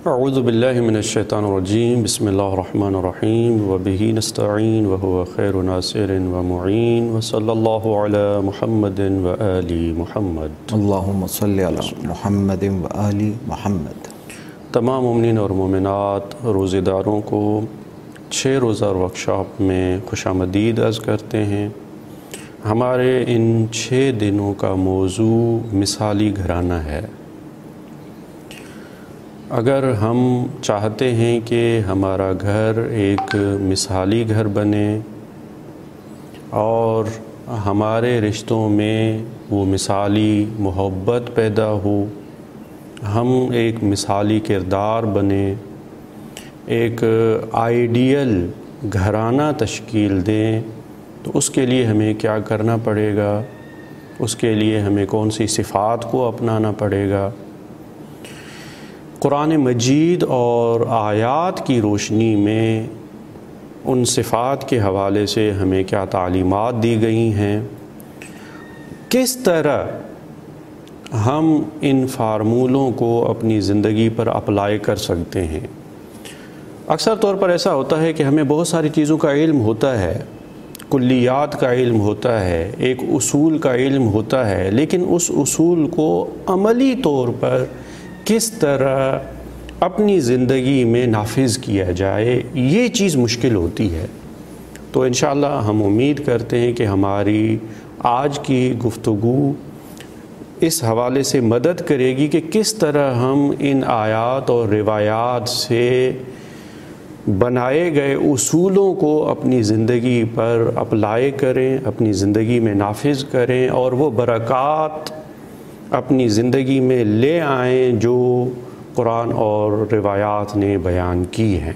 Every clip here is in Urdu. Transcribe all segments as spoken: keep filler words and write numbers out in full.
اعوذ باللہ من الشیطان الرجیم بسم اللہ الرحمن الرحیم وبہ نستعین وہو خیر ناصر ومعین وصلی اللہ علی محمد وآل محمد اللہم صلی علی محمد وآل محمد۔ تمام مومنین اور مومنات روزے داروں کو چھ روزہ ورکشاپ میں خوش آمدید عرض کرتے ہیں۔ ہمارے ان چھ دنوں کا موضوع مثالی گھرانہ ہے۔ اگر ہم چاہتے ہیں کہ ہمارا گھر ایک مثالی گھر بنے اور ہمارے رشتوں میں وہ مثالی محبت پیدا ہو، ہم ایک مثالی کردار بنیں، ایک آئیڈیل گھرانہ تشکیل دیں، تو اس کے لیے ہمیں کیا کرنا پڑے گا؟ اس کے لیے ہمیں کون سی صفات کو اپنانا پڑے گا؟ قرآن مجید اور آیات کی روشنی میں ان صفات کے حوالے سے ہمیں کیا تعلیمات دی گئی ہیں؟ کس طرح ہم ان فارمولوں کو اپنی زندگی پر اپلائی کر سکتے ہیں؟ اکثر طور پر ایسا ہوتا ہے کہ ہمیں بہت ساری چیزوں کا علم ہوتا ہے، کلیات کا علم ہوتا ہے، ایک اصول کا علم ہوتا ہے، لیکن اس اصول کو عملی طور پر کس طرح اپنی زندگی میں نافذ کیا جائے، یہ چیز مشکل ہوتی ہے۔ تو انشاءاللہ ہم امید کرتے ہیں کہ ہماری آج کی گفتگو اس حوالے سے مدد کرے گی کہ کس طرح ہم ان آیات اور روایات سے بنائے گئے اصولوں کو اپنی زندگی پر اپلائی کریں، اپنی زندگی میں نافذ کریں اور وہ برکات اپنی زندگی میں لے آئیں جو قرآن اور روایات نے بیان کی ہیں۔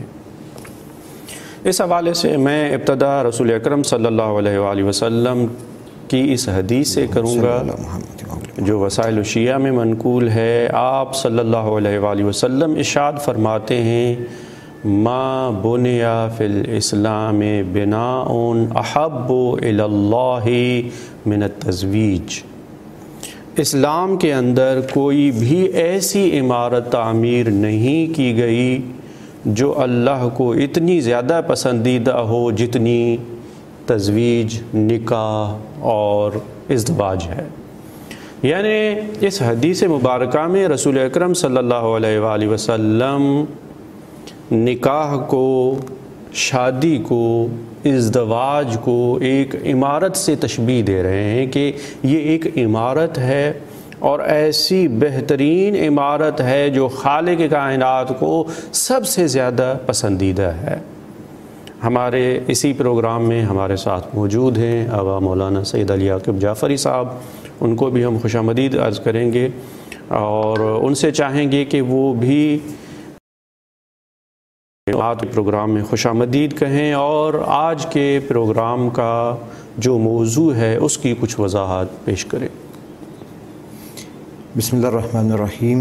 اس حوالے سے میں ابتدا رسول اکرم صلی اللہ علیہ وآلہ وسلم کی اس حدیث سے کروں گا جو وسائل الشیعہ میں منقول ہے۔ آپ صلی اللہ علیہ وآلہ وسلم ارشاد فرماتے ہیں، ما بنیا فی الاسلام بناء احب الی اللہ من التزویج۔ اسلام کے اندر کوئی بھی ایسی عمارت تعمیر نہیں کی گئی جو اللہ کو اتنی زیادہ پسندیدہ ہو جتنی تزویج، نکاح اور ازدواج ہے۔ یعنی اس حدیث مبارکہ میں رسول اکرم صلی اللہ علیہ وآلہ وسلم نکاح کو، شادی کو، ازدواج کو ایک عمارت سے تشبیہ دے رہے ہیں کہ یہ ایک عمارت ہے اور ایسی بہترین عمارت ہے جو خالق کائنات کو سب سے زیادہ پسندیدہ ہے۔ ہمارے اسی پروگرام میں ہمارے ساتھ موجود ہیں آبا مولانا سید علی عاقب جعفری صاحب، ان کو بھی ہم خوش آمدید عرض کریں گے اور ان سے چاہیں گے کہ وہ بھی آج پروگرام میں خوش آمدید کہیں اور آج کے پروگرام کا جو موضوع ہے اس کی کچھ وضاحت پیش کریں۔ بسم اللہ الرحمن الرحیم۔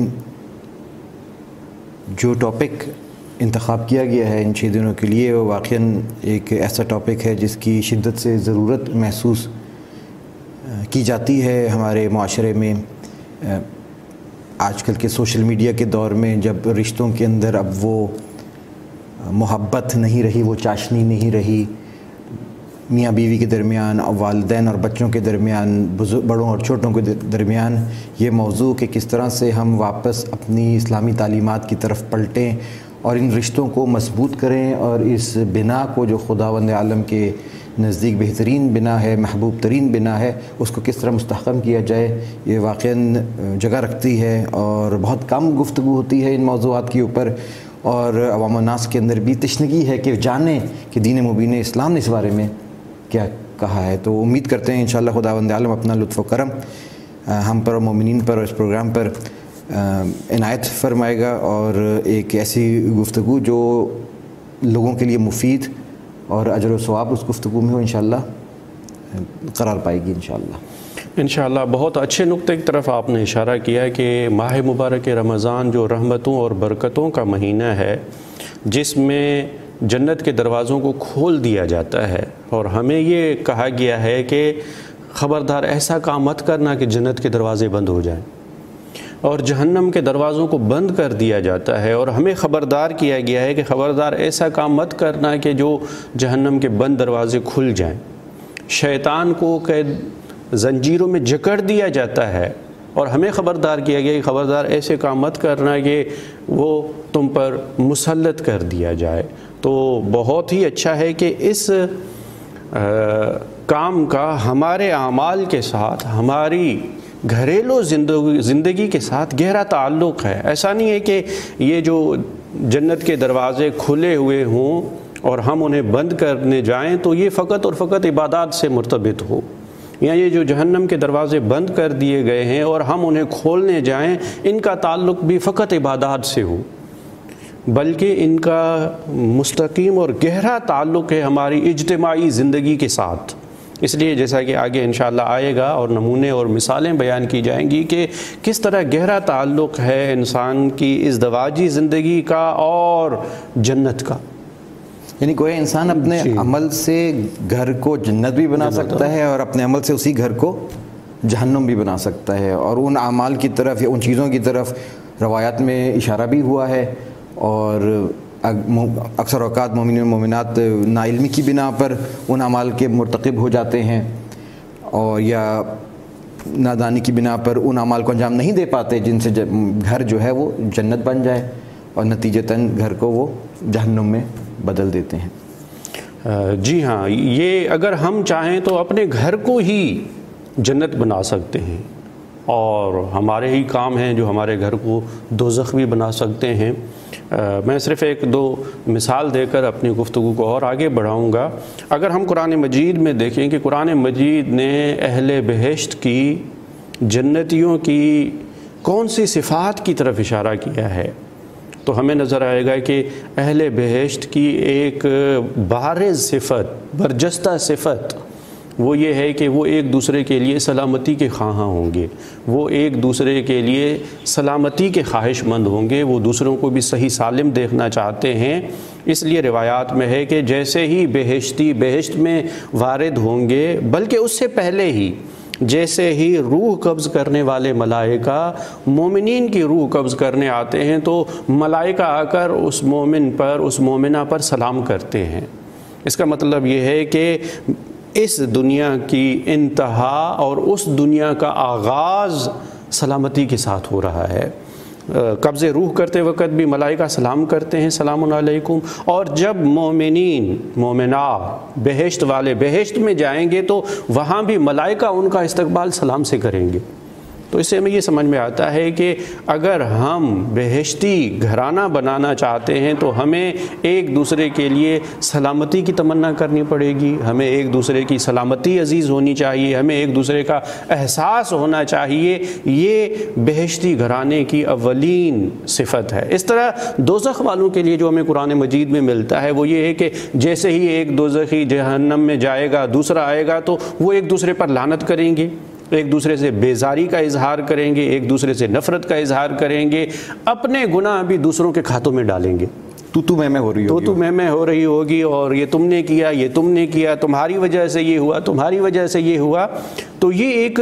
جو ٹاپک انتخاب کیا گیا ہے ان چھ دنوں کے لیے وہ واقعاً ایک ایسا ٹاپک ہے جس کی شدت سے ضرورت محسوس کی جاتی ہے ہمارے معاشرے میں۔ آج کل کے سوشل میڈیا کے دور میں جب رشتوں کے اندر اب وہ محبت نہیں رہی، وہ چاشنی نہیں رہی، میاں بیوی کے درمیان، والدین اور بچوں کے درمیان، بڑوں اور چھوٹوں کے درمیان، یہ موضوع کہ کس طرح سے ہم واپس اپنی اسلامی تعلیمات کی طرف پلٹیں اور ان رشتوں کو مضبوط کریں اور اس بنا کو جو خداوند عالم کے نزدیک بہترین بنا ہے، محبوب ترین بنا ہے، اس کو کس طرح مستحکم کیا جائے، یہ واقعاً جگہ رکھتی ہے اور بہت کم گفتگو ہوتی ہے ان موضوعات کے اوپر، اور عوام الناس کے اندر بھی تشنگی ہے کہ جانیں کہ دین مبین اسلام نے اس بارے میں کیا کہا ہے۔ تو امید کرتے ہیں انشاءاللہ خداوند عالم اپنا لطف و کرم ہم پر اور مومنین پر اور اس پروگرام پر عنایت فرمائے گا اور ایک ایسی گفتگو جو لوگوں کے لیے مفید اور اجر و ثواب اس گفتگو میں ہو انشاءاللہ قرار پائے گی انشاءاللہ۔ انشاءاللہ بہت اچھے نقطے کی طرف آپ نے اشارہ کیا ہے کہ ماہ مبارک رمضان جو رحمتوں اور برکتوں کا مہینہ ہے، جس میں جنت کے دروازوں کو کھول دیا جاتا ہے اور ہمیں یہ کہا گیا ہے کہ خبردار ایسا کام مت کرنا کہ جنت کے دروازے بند ہو جائیں، اور جہنم کے دروازوں کو بند کر دیا جاتا ہے، اور ہمیں خبردار کیا گیا ہے کہ خبردار ایسا کام مت کرنا کہ جو جہنم کے بند دروازے کھل جائیں۔ شیطان کو قید زنجیروں میں جکڑ دیا جاتا ہے، اور ہمیں خبردار کیا گیا کہ خبردار ایسے کام مت کرنا کہ وہ تم پر مسلط کر دیا جائے۔ تو بہت ہی اچھا ہے کہ اس کام کا ہمارے اعمال کے ساتھ، ہماری گھریلو زندگی زندگی کے ساتھ گہرا تعلق ہے۔ ایسا نہیں ہے کہ یہ جو جنت کے دروازے کھلے ہوئے ہوں اور ہم انہیں بند کرنے جائیں تو یہ فقط اور فقط عبادات سے مرتبط ہو، یا یہ جو جہنم کے دروازے بند کر دیے گئے ہیں اور ہم انہیں کھولنے جائیں ان کا تعلق بھی فقط عبادات سے ہو، بلکہ ان کا مستقیم اور گہرا تعلق ہے ہماری اجتماعی زندگی کے ساتھ۔ اس لیے جیسا کہ آگے انشاءاللہ آئے گا اور نمونے اور مثالیں بیان کی جائیں گی کہ کس طرح گہرا تعلق ہے انسان کی ازدواجی زندگی کا اور جنت کا۔ یعنی کوئی انسان اپنے جی. عمل سے گھر کو جنت بھی بنا سکتا ہے اور اپنے عمل سے اسی گھر کو جہنم بھی بنا سکتا ہے، اور ان اعمال کی طرف یا ان چیزوں کی طرف روایات میں اشارہ بھی ہوا ہے، اور اکثر اوقات مومنین و مومنات ناعلمی کی بنا پر ان اعمال کے مرتکب ہو جاتے ہیں، اور یا نادانی کی بنا پر ان اعمال کو انجام نہیں دے پاتے جن سے گھر جو ہے وہ جنت بن جائے، اور نتیجتاً گھر کو وہ جہنم میں بدل دیتے ہیں۔ جی ہاں، یہ اگر ہم چاہیں تو اپنے گھر کو ہی جنت بنا سکتے ہیں، اور ہمارے ہی کام ہیں جو ہمارے گھر کو دوزخ بھی بنا سکتے ہیں۔ میں صرف ایک دو مثال دے کر اپنی گفتگو کو اور آگے بڑھاؤں گا۔ اگر ہم قرآن مجید میں دیکھیں کہ قرآن مجید نے اہل بہشت کی، جنتیوں کی کون سی صفات کی طرف اشارہ کیا ہے، تو ہمیں نظر آئے گا کہ اہل بہشت کی ایک بارز صفت، برجستہ صفت وہ یہ ہے کہ وہ ایک دوسرے کے لیے سلامتی کے خواہاں ہوں گے، وہ ایک دوسرے کے لیے سلامتی کے خواہش مند ہوں گے، وہ دوسروں کو بھی صحیح سالم دیکھنا چاہتے ہیں۔ اس لیے روایات میں ہے کہ جیسے ہی بہشتی بہشت میں وارد ہوں گے، بلکہ اس سے پہلے ہی جیسے ہی روح قبض کرنے والے ملائکہ مومنین کی روح قبض کرنے آتے ہیں تو ملائکہ آ کر اس مومن پر، اس مومنہ پر سلام کرتے ہیں۔ اس کا مطلب یہ ہے کہ اس دنیا کی انتہا اور اس دنیا کا آغاز سلامتی کے ساتھ ہو رہا ہے۔ قبض روح کرتے وقت بھی ملائکہ سلام کرتے ہیں، سلام علیکم، اور جب مومنین مومنات بہشت والے بہشت میں جائیں گے تو وہاں بھی ملائکہ ان کا استقبال سلام سے کریں گے۔ تو اس سے ہمیں یہ سمجھ میں آتا ہے کہ اگر ہم بہشتی گھرانہ بنانا چاہتے ہیں تو ہمیں ایک دوسرے کے لیے سلامتی کی تمنا کرنی پڑے گی، ہمیں ایک دوسرے کی سلامتی عزیز ہونی چاہیے، ہمیں ایک دوسرے کا احساس ہونا چاہیے۔ یہ بہشتی گھرانے کی اولین صفت ہے۔ اس طرح دوزخ والوں کے لیے جو ہمیں قرآن مجید میں ملتا ہے وہ یہ ہے کہ جیسے ہی ایک دوزخی جہنم میں جائے گا، دوسرا آئے گا تو وہ ایک دوسرے پر لعنت کریں گے، ایک دوسرے سے بیزاری کا اظہار کریں گے، ایک دوسرے سے نفرت کا اظہار کریں گے، اپنے گناہ بھی دوسروں کے کھاتوں میں ڈالیں گے۔ تو تو میں میں ہو رہی ہوگی تو تو میں میں ہو رہی ہوگی اور یہ تم نے کیا، یہ تم نے کیا، تمہاری وجہ سے یہ ہوا، تمہاری وجہ سے یہ ہوا۔ تو یہ ایک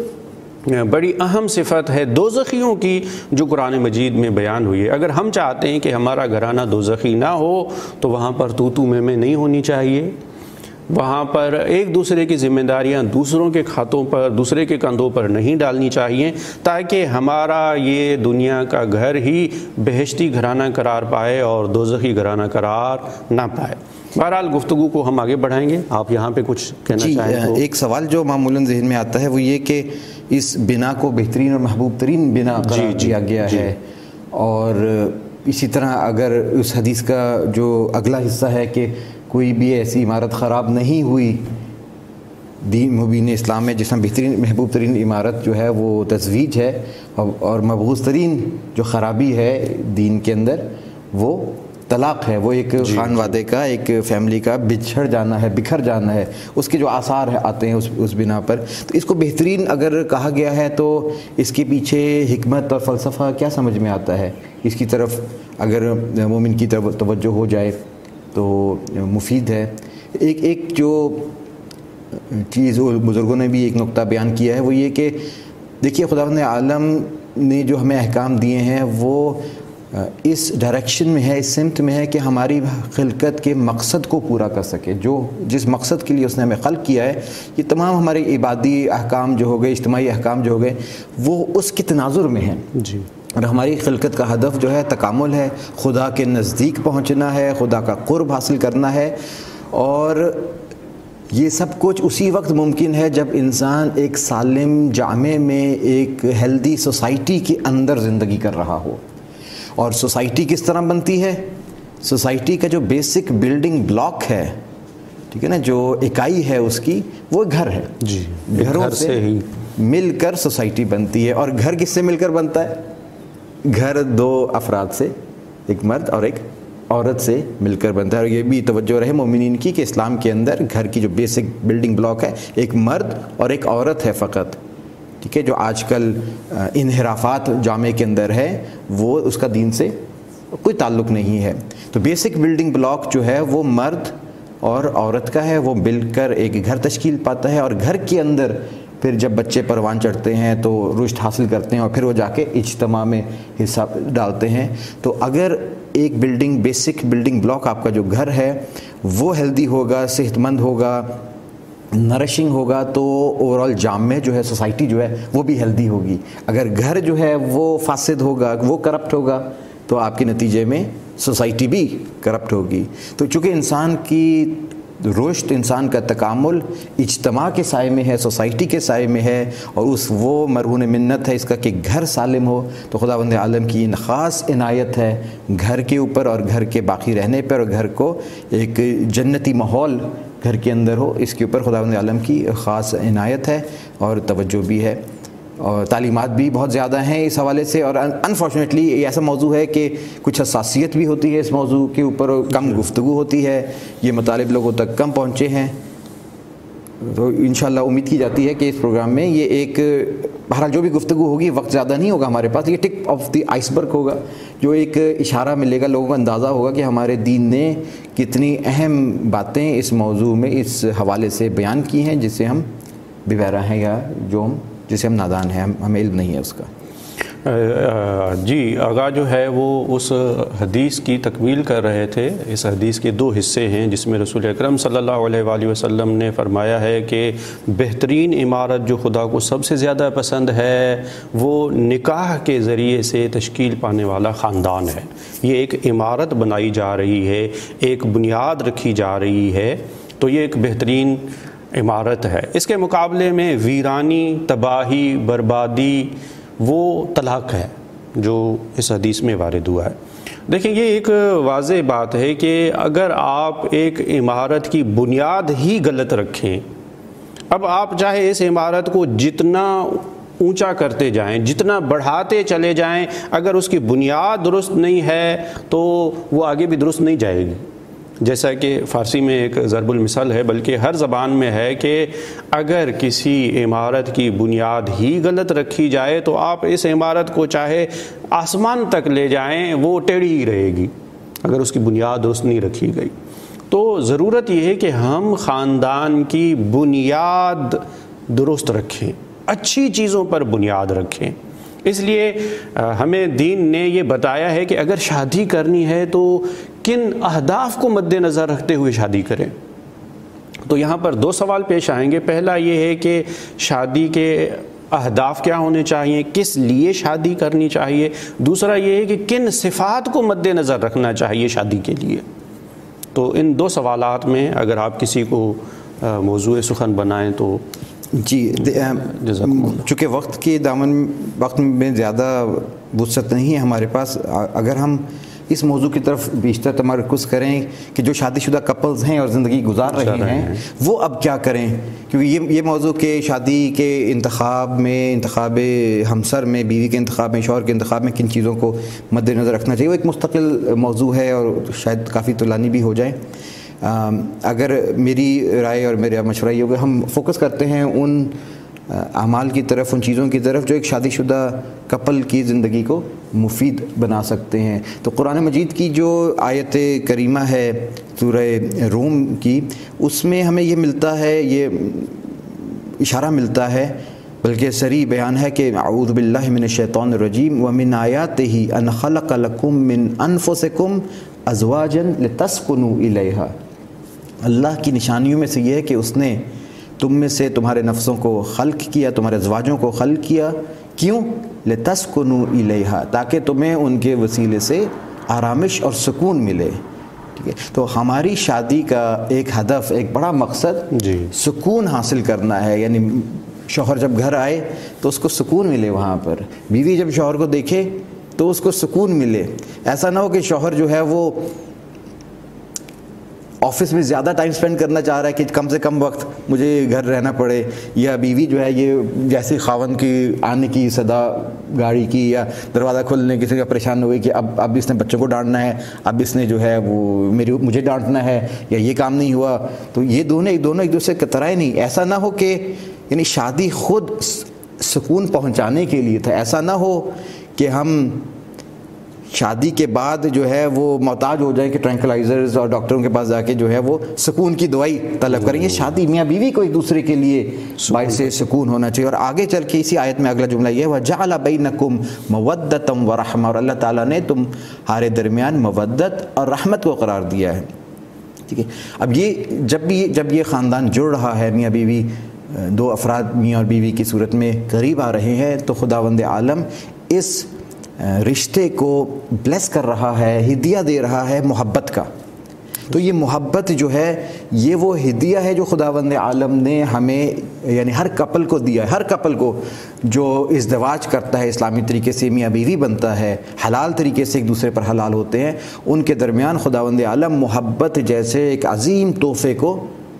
بڑی اہم صفت ہے دوزخیوں کی جو قرآن مجید میں بیان ہوئی ہے۔ اگر ہم چاہتے ہیں کہ ہمارا گھرانہ دوزخی نہ ہو تو وہاں پر تو تو میں میں نہیں ہونی چاہیے، وہاں پر ایک دوسرے کی ذمہ داریاں دوسروں کے کھاتوں پر، دوسرے کے کندھوں پر نہیں ڈالنی چاہیے، تاکہ ہمارا یہ دنیا کا گھر ہی بہشتی گھرانہ قرار پائے اور دوزخی گھرانہ قرار نہ پائے۔ بہرحال گفتگو کو ہم آگے بڑھائیں گے، آپ یہاں پہ کچھ کہنا جی چاہیں تو؟ ایک سوال جو معمولاً ذہن میں آتا ہے وہ یہ کہ اس بنا کو بہترین اور محبوب ترین بنا قرار دیا گیا ہے، اور اسی طرح اگر اس حدیث کا جو اگلا حصہ ہے کہ کوئی بھی ایسی عمارت خراب نہیں ہوئی دین مبین اسلام میں جس میں بہترین محبوب ترین عمارت جو ہے وہ تزویج ہے، اور مبغوض ترین جو خرابی ہے دین کے اندر وہ طلاق ہے، وہ ایک خانوادے کا، ایک فیملی کا بچھڑ جانا ہے، بکھر جانا ہے، اس کے جو آثار آتے ہیں اس اس بنا پر۔ تو اس کو بہترین اگر کہا گیا ہے تو اس کے پیچھے حکمت اور فلسفہ کیا سمجھ میں آتا ہے؟ اس کی طرف اگر مومن کی طرف توجہ ہو جائے تو مفید ہے۔ ایک ایک جو چیز بزرگوں نے بھی ایک نقطہ بیان کیا ہے وہ یہ کہ دیکھیے خداوند عالم نے جو ہمیں احکام دیے ہیں وہ اس ڈائریکشن میں ہے، اس سمت میں ہے کہ ہماری خلقت کے مقصد کو پورا کر سکے. جو جس مقصد کے لیے اس نے ہمیں خلق کیا ہے، یہ تمام ہمارے عبادی احکام جو ہو گئے، اجتماعی احکام جو ہو گئے، وہ اس کے تناظر میں ہیں. جی. اور ہماری خلقت کا ہدف جو ہے تکامل ہے، خدا کے نزدیک پہنچنا ہے، خدا کا قرب حاصل کرنا ہے. اور یہ سب کچھ اسی وقت ممکن ہے جب انسان ایک سالم جامع میں، ایک ہیلدی سوسائٹی کے اندر زندگی کر رہا ہو. اور سوسائٹی کس طرح بنتی ہے؟ سوسائٹی کا جو بیسک بلڈنگ بلاک ہے، ٹھیک ہے نا، جو اکائی ہے اس کی، وہ گھر ہے. جی. گھروں سے ہی مل کر سوسائٹی بنتی ہے. اور گھر کس سے مل کر بنتا ہے؟ گھر دو افراد سے، ایک مرد اور ایک عورت سے مل کر بنتا ہے. اور یہ بھی توجہ رہے مومنین کی کہ اسلام کے اندر گھر کی جو بیسک بلڈنگ بلاک ہے ایک مرد اور ایک عورت ہے فقط. ٹھیک ہے، جو آج کل انحرافات جامع کے اندر ہے وہ اس کا دین سے کوئی تعلق نہیں ہے. تو بیسک بلڈنگ بلاک جو ہے وہ مرد اور عورت کا ہے، وہ مل کر ایک گھر تشکیل پاتا ہے. اور گھر کے اندر پھر جب بچے پروان چڑھتے ہیں تو رشد حاصل کرتے ہیں اور پھر وہ جا کے اجتماع میں حصہ ڈالتے ہیں. تو اگر ایک بلڈنگ بیسک بلڈنگ بلاک آپ کا جو گھر ہے وہ ہیلدی ہوگا، صحت مند ہوگا، نرشنگ ہوگا، تو اوور آل جامع جو ہے، سوسائٹی جو ہے وہ بھی ہیلدی ہوگی. اگر گھر جو ہے وہ فاسد ہوگا، وہ کرپٹ ہوگا، تو آپ کے نتیجے میں سوسائٹی بھی کرپٹ ہوگی. تو چونکہ انسان کی رشد، انسان کا تکامل اجتماع کے سائے میں ہے، سوسائٹی کے سائے میں ہے، اور اس وہ مرہون منت ہے اس کا کہ گھر سالم ہو. تو خداوند عالم کی خاص عنایت ہے گھر کے اوپر اور گھر کے باقی رہنے پر، اور گھر کو ایک جنتی ماحول گھر کے اندر ہو، اس کے اوپر خداوند عالم کی خاص عنایت ہے اور توجہ بھی ہے. اور تعلیمات بھی بہت زیادہ ہیں اس حوالے سے. اور انفارچونیٹلی یہ ایسا موضوع ہے کہ کچھ حساسیت بھی ہوتی ہے اس موضوع کے اوپر، کم گفتگو ہوتی ہے، یہ مطالب لوگوں تک کم پہنچے ہیں. تو انشاءاللہ امید کی جاتی ہے کہ اس پروگرام میں یہ ایک، بہرحال جو بھی گفتگو ہوگی، وقت زیادہ نہیں ہوگا ہمارے پاس، یہ ٹپ آف دی آئس برگ ہوگا، جو ایک اشارہ ملے گا، لوگوں کو اندازہ ہوگا کہ ہمارے دین نے کتنی اہم باتیں اس موضوع میں اس حوالے سے بیان کی ہیں، جس سے ہم بے بہرہ ہیں یا جو ہم جسے ہم نادان ہیں، ہمیں علم نہیں ہے اس کا. جی. آغا جو ہے وہ اس حدیث کی تکمیل کر رہے تھے. اس حدیث کے دو حصے ہیں جس میں رسول اکرم صلی اللہ علیہ وآلہ وسلم نے فرمایا ہے کہ بہترین عمارت جو خدا کو سب سے زیادہ پسند ہے وہ نکاح کے ذریعے سے تشکیل پانے والا خاندان ہے. یہ ایک عمارت بنائی جا رہی ہے، ایک بنیاد رکھی جا رہی ہے، تو یہ ایک بہترین عمارت ہے. اس کے مقابلے میں ویرانی، تباہی، بربادی، وہ طلاق ہے جو اس حدیث میں وارد ہوا ہے. دیکھیں، یہ ایک واضح بات ہے کہ اگر آپ ایک عمارت کی بنیاد ہی غلط رکھیں، اب آپ چاہے اس عمارت کو جتنا اونچا کرتے جائیں، جتنا بڑھاتے چلے جائیں، اگر اس کی بنیاد درست نہیں ہے تو وہ آگے بھی درست نہیں جائے گی. جیسا کہ فارسی میں ایک ضرب المثل ہے، بلکہ ہر زبان میں ہے کہ اگر کسی عمارت کی بنیاد ہی غلط رکھی جائے تو آپ اس عمارت کو چاہے آسمان تک لے جائیں، وہ ٹیڑھی ہی رہے گی اگر اس کی بنیاد درست نہیں رکھی گئی. تو ضرورت یہ ہے کہ ہم خاندان کی بنیاد درست رکھیں، اچھی چیزوں پر بنیاد رکھیں. اس لیے ہمیں دین نے یہ بتایا ہے کہ اگر شادی کرنی ہے تو کن اہداف کو مد نظر رکھتے ہوئے شادی کریں. تو یہاں پر دو سوال پیش آئیں گے. پہلا یہ ہے کہ شادی کے اہداف کیا ہونے چاہیے، کس لیے شادی کرنی چاہیے. دوسرا یہ ہے کہ کن صفات کو مد نظر رکھنا چاہیے شادی کے لیے. تو ان دو سوالات میں اگر آپ کسی کو موضوع سخن بنائیں تو. جی، چونکہ وقت کے دامن وقت میں زیادہ وسعت نہیں ہے ہمارے پاس، اگر ہم اس موضوع کی طرف بیشتر تمرکز کریں کہ جو شادی شدہ کپلز ہیں اور زندگی گزار رہے ہیں وہ اب کیا کریں، کیونکہ یہ یہ موضوع کہ شادی کے انتخاب میں، انتخاب ہمسر میں، بیوی کے انتخاب میں، شوہر کے انتخاب میں کن چیزوں کو مد نظر رکھنا چاہیے، وہ ایک مستقل موضوع ہے اور شاید کافی طولانی بھی ہو جائے. اگر میری رائے اور میرا مشورہ یہ ہوگا، ہم فوکس کرتے ہیں ان اعمال کی طرف، ان چیزوں کی طرف جو ایک شادی شدہ کپل کی زندگی کو مفید بنا سکتے ہیں. تو قرآن مجید کی جو آیت کریمہ ہے سورہ روم کی، اس میں ہمیں یہ ملتا ہے، یہ اشارہ ملتا ہے بلکہ صریح بیان ہے کہ اعوذ باللہ من الشیطان الرجیم ومن آیاتہ ان خلق لکم من انفسکم ازواجا لتسکنوا الیہا، اللہ کی نشانیوں میں سے یہ ہے کہ اس نے تم میں سے تمہارے نفسوں کو خلق کیا، تمہارے ازواجوں کو خلق کیا، کیوں؟ لتسکنوا الیہا، تاکہ تمہیں ان کے وسیلے سے آرامش اور سکون ملے، ٹھیک ہے؟ تو ہماری شادی کا ایک ہدف، ایک بڑا مقصد جی سکون حاصل کرنا ہے، یعنی شوہر جب گھر آئے تو اس کو سکون ملے، وہاں پر بیوی جب شوہر کو دیکھے تو اس کو سکون ملے۔ ایسا نہ ہو کہ شوہر جو ہے وہ آفس میں زیادہ ٹائم سپینڈ کرنا چاہ رہا ہے کہ کم سے کم وقت مجھے گھر رہنا پڑے، یا بیوی جو ہے یہ جیسے خاوند کی آنے کی صدا گاڑی کی یا دروازہ کھولنے کسی کا پریشان ہو گئی کہ اب اب اس نے بچوں کو ڈانٹنا ہے، اب اس نے جو ہے وہ میری مجھے ڈانٹنا ہے، یا یہ کام نہیں ہوا، تو یہ دونوں ایک دونوں ایک دوسرے کے طرح نہیں۔ ایسا نہ ہو کہ یعنی شادی خود سکون پہنچانے کے لیے تھا، ایسا نہ ہو کہ ہم شادی کے بعد جو ہے وہ محتاج ہو جائیں کہ ٹرینکلائزرز اور ڈاکٹروں کے پاس جا کے جو ہے وہ سکون کی دوائی طلب کریں گے۔ شادی میاں بیوی کو ایک دوسرے کے لیے باعث سکون ہونا چاہیے۔ اور آگے چل کے اسی آیت میں اگلا جملہ یہ ہے وَجَعَلَ بَيْنَكُمْ مَوَدَّةً وَرَحْمَةً، اور اللہ تعالیٰ نے تمہارے درمیان مودت اور رحمت کو قرار دیا ہے، ٹھیک ہے۔ اب یہ جب بھی جب یہ خاندان جڑ رہا ہے، میاں بیوی دو افراد میاں اور بیوی کی صورت میں قریب آ رہے ہیں، تو خداوند عالم اس رشتے کو بلیس کر رہا ہے، ہدیہ دے رہا ہے محبت کا۔ تو یہ محبت جو ہے یہ وہ ہدیہ ہے جو خداوند عالم نے ہمیں یعنی ہر کپل کو دیا ہے، ہر کپل کو جو ازدواج کرتا ہے اسلامی طریقے سے میاں بیوی بنتا ہے، حلال طریقے سے ایک دوسرے پر حلال ہوتے ہیں، ان کے درمیان خداوند عالم محبت جیسے ایک عظیم تحفے کو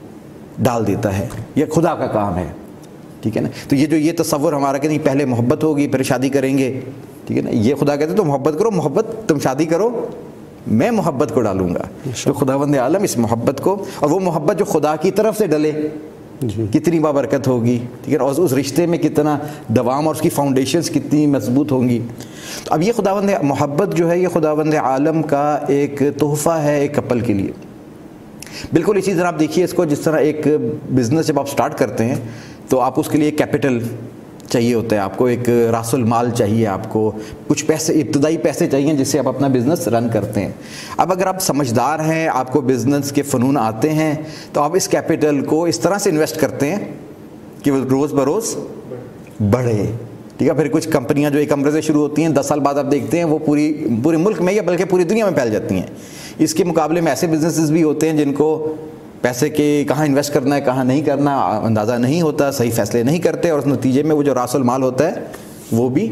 ڈال دیتا ہے۔ یہ خدا کا کام ہے، ٹھیک ہے نا۔ تو یہ جو یہ تصور ہمارا کہ نہیں پہلے محبت ہوگی پھر شادی کریں گے، ٹھیک ہے نا، یہ خدا کہتے تو محبت کرو، محبت تم شادی کرو، میں محبت کو ڈالوں گا۔ تو خداوند عالم اس محبت کو، اور وہ محبت جو خدا کی طرف سے ڈلے جی کتنی بابرکت ہوگی، ٹھیک ہے، اور اس رشتے میں کتنا دوام اور اس کی فاؤنڈیشنز کتنی مضبوط ہوں گی۔ تو اب یہ خداوند محبت جو ہے یہ خداوند عالم کا ایک تحفہ ہے ایک کپل کے لیے۔ بالکل اسی طرح آپ دیکھیے اس کو، جس طرح ایک بزنس جب آپ سٹارٹ کرتے ہیں تو آپ اس کے لیے کیپٹل چاہیے ہوتا ہے، آپ کو ایک راس المال چاہیے، آپ کو کچھ پیسے ابتدائی پیسے چاہیے جس سے آپ اپنا بزنس رن کرتے ہیں۔ اب اگر آپ سمجھدار ہیں، آپ کو بزنس کے فنون آتے ہیں، تو آپ اس کیپٹل کو اس طرح سے انویسٹ کرتے ہیں کہ وہ روز بروز بڑھے، ٹھیک ہے۔ پھر کچھ کمپنیاں جو ایک کمرے سے شروع ہوتی ہیں دس سال بعد آپ دیکھتے ہیں وہ پوری پورے ملک میں یا بلکہ پوری دنیا میں پھیل جاتی ہیں۔ اس کے مقابلے میں ایسے بزنسز بھی ہوتے ہیں جن کو پیسے کے کہاں انویسٹ کرنا ہے کہاں نہیں کرنا اندازہ نہیں ہوتا، صحیح فیصلے نہیں کرتے، اور اس نتیجے میں وہ جو راس المال ہوتا ہے وہ بھی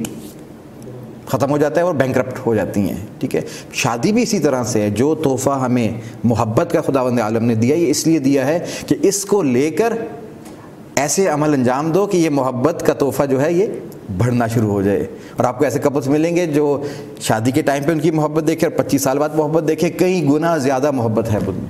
ختم ہو جاتا ہے اور بینکرپٹ ہو جاتی ہیں، ٹھیک ہے۔ شادی بھی اسی طرح سے ہے، جو تحفہ ہمیں محبت کا خداوند عالم نے دیا، یہ اس لیے دیا ہے کہ اس کو لے کر ایسے عمل انجام دو کہ یہ محبت کا تحفہ جو ہے یہ بڑھنا شروع ہو جائے۔ اور آپ کو ایسے کپلس ملیں گے جو شادی کے ٹائم پہ ان کی محبت دیکھے اور پچیس سال بعد محبت دیکھے کئی گنا زیادہ محبت ہے ان میں،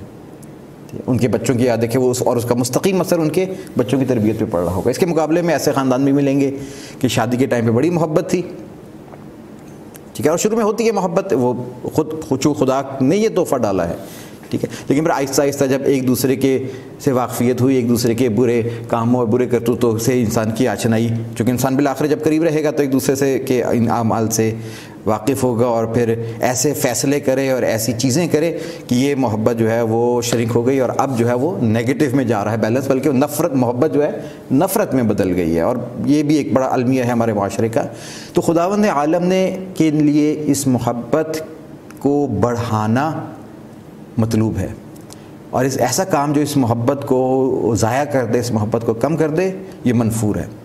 ان کے بچوں کی یاد دیکھے وہ اور اس کا مستقیم اثر ان کے بچوں کی تربیت پہ پڑ رہا ہوگا۔ اس کے مقابلے میں ایسے خاندان بھی ملیں گے کہ شادی کے ٹائم پہ بڑی محبت تھی، ٹھیک ہے، اور شروع میں ہوتی ہے محبت، وہ خود خود خدا نے یہ تحفہ ڈالا ہے، ٹھیک ہے، لیکن پھر آہستہ آہستہ جب ایک دوسرے کے سے واقفیت ہوئی، ایک دوسرے کے برے کاموں اور برے کرتوتوں سے انسان کی آشنائی، چونکہ انسان بالآخر جب قریب رہے گا تو ایک دوسرے سے کے ان اعمال سے واقف ہوگا اور پھر ایسے فیصلے کرے اور ایسی چیزیں کرے کہ یہ محبت جو ہے وہ شرنک ہو گئی اور اب جو ہے وہ نیگیٹو میں جا رہا ہے بیلنس، بلکہ وہ نفرت محبت جو ہے نفرت میں بدل گئی ہے، اور یہ بھی ایک بڑا المیہ ہے ہمارے معاشرے کا۔ تو خداوند عالم نے کے لیے اس محبت کو بڑھانا مطلوب ہے، اور اس ایسا کام جو اس محبت کو ضائع کر دے، اس محبت کو کم کر دے، یہ منفور ہے۔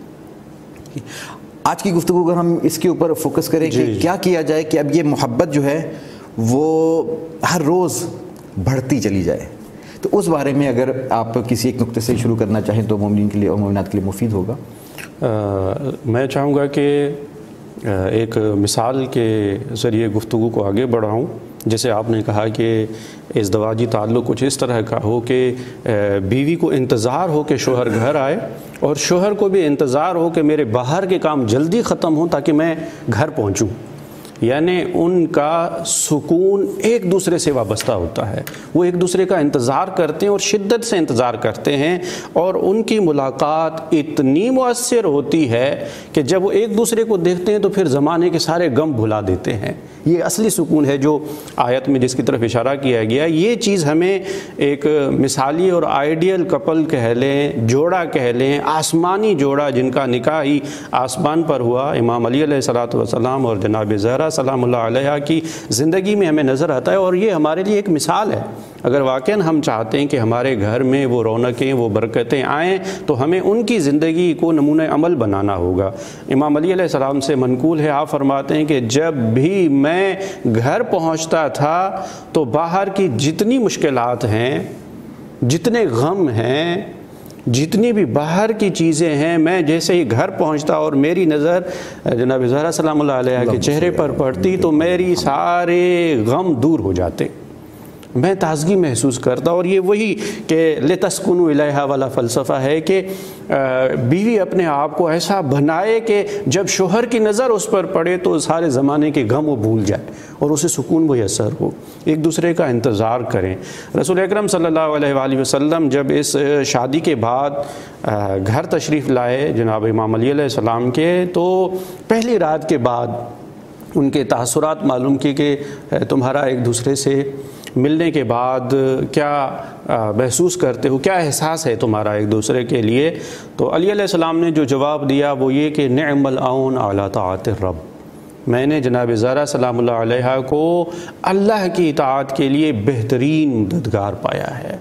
آج کی گفتگو اگر ہم اس کے اوپر فوکس کریں کہ کیا کیا جائے کہ اب یہ محبت جو ہے وہ ہر روز بڑھتی چلی جائے، تو اس بارے میں اگر آپ کسی ایک نقطے سے شروع کرنا چاہیں تو مومنین کے لیے اور مومنات کے لیے مفید ہوگا۔ آ, میں چاہوں گا کہ ایک مثال کے ذریعے گفتگو کو آگے بڑھاؤں۔ جیسے آپ نے کہا کہ ازدواجی تعلق کچھ اس طرح کا ہو کہ بیوی کو انتظار ہو کہ شوہر گھر آئے اور شوہر کو بھی انتظار ہو کہ میرے باہر کے کام جلدی ختم ہوں تاکہ میں گھر پہنچوں، یعنی ان کا سکون ایک دوسرے سے وابستہ ہوتا ہے، وہ ایک دوسرے کا انتظار کرتے ہیں اور شدت سے انتظار کرتے ہیں، اور ان کی ملاقات اتنی مؤثر ہوتی ہے کہ جب وہ ایک دوسرے کو دیکھتے ہیں تو پھر زمانے کے سارے غم بھلا دیتے ہیں۔ یہ اصلی سکون ہے جو آیت میں جس کی طرف اشارہ کیا گیا۔ یہ چیز ہمیں ایک مثالی اور آئیڈیل کپل کہہ لیں، جوڑا کہہ لیں، آسمانی جوڑا جن کا نکاح ہی آسمان پر ہوا، امام علی علیہ الصلوۃ والسلام اور جناب زہرا سلام اللہ علیہا کی زندگی میں ہمیں نظر آتا ہے، اور یہ ہمارے لیے ایک مثال ہے۔ اگر واقعاً ہم چاہتے ہیں کہ ہمارے گھر میں وہ رونقیں، وہ برکتیں آئیں، تو ہمیں ان کی زندگی کو نمونہ عمل بنانا ہوگا۔ امام علی علیہ السلام سے منقول ہے، آپ فرماتے ہیں کہ جب بھی میں گھر پہنچتا تھا تو باہر کی جتنی مشکلات ہیں، جتنے غم ہیں، جتنی بھی باہر کی چیزیں ہیں، میں جیسے ہی گھر پہنچتا اور میری نظر جناب زہرا سلام اللہ علیہ کے چہرے پر پڑتی تو میری سارے غم دور ہو جاتے، میں تازگی محسوس کرتا۔ اور یہ وہی کہ لِتَسْكُنُوا إِلَيْهَا والا فلسفہ ہے کہ بیوی اپنے آپ کو ایسا بنائے کہ جب شوہر کی نظر اس پر پڑے تو سارے زمانے کے غم وہ بھول جائے اور اسے سکون میسر ہو، ایک دوسرے کا انتظار کریں۔ رسول اکرم صلی اللہ علیہ وآلہ وسلم جب اس شادی کے بعد گھر تشریف لائے جناب امام علی علیہ السلام کے، تو پہلی رات کے بعد ان کے تاثرات معلوم کی کہ تمہارا ایک دوسرے سے ملنے کے بعد کیا محسوس کرتے ہو، کیا احساس ہے تمہارا ایک دوسرے کے لیے؟ تو علی علیہ السلام نے جو جواب دیا وہ یہ کہ نعم العون علی طاعت الرب، میں نے جناب زہرا سلام اللہ علیہ کو اللہ کی اطاعت کے لیے بہترین مددگار پایا ہے۔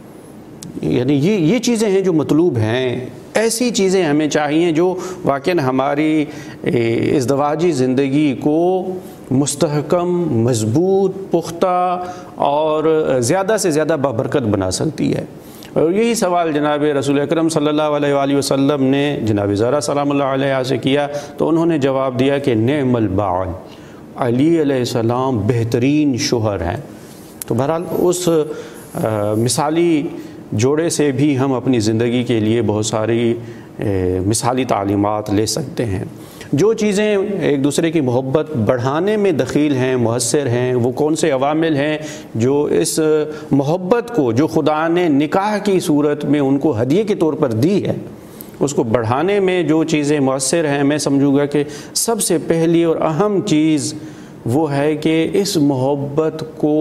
یعنی یہ یہ چیزیں ہیں جو مطلوب ہیں، ایسی چیزیں ہمیں چاہیے جو واقعاً ہماری ازدواجی زندگی کو مستحکم، مضبوط، پختہ اور زیادہ سے زیادہ بابرکت بنا سکتی ہے۔ اور یہی سوال جناب رسول اکرم صلی اللہ علیہ وآلہ وسلم نے جناب زہرا سلام اللہ علیہ سے کیا، تو انہوں نے جواب دیا کہ نعم البعل، علی علیہ السلام بہترین شوہر ہیں۔ تو بہرحال اس مثالی جوڑے سے بھی ہم اپنی زندگی کے لیے بہت ساری مثالی تعلیمات لے سکتے ہیں۔ جو چیزیں ایک دوسرے کی محبت بڑھانے میں دخیل ہیں، مؤثر ہیں، وہ کون سے عوامل ہیں جو اس محبت کو جو خدا نے نکاح کی صورت میں ان کو ہدیے کے طور پر دی ہے، اس کو بڑھانے میں جو چیزیں مؤثر ہیں، میں سمجھوں گا کہ سب سے پہلی اور اہم چیز وہ ہے کہ اس محبت کو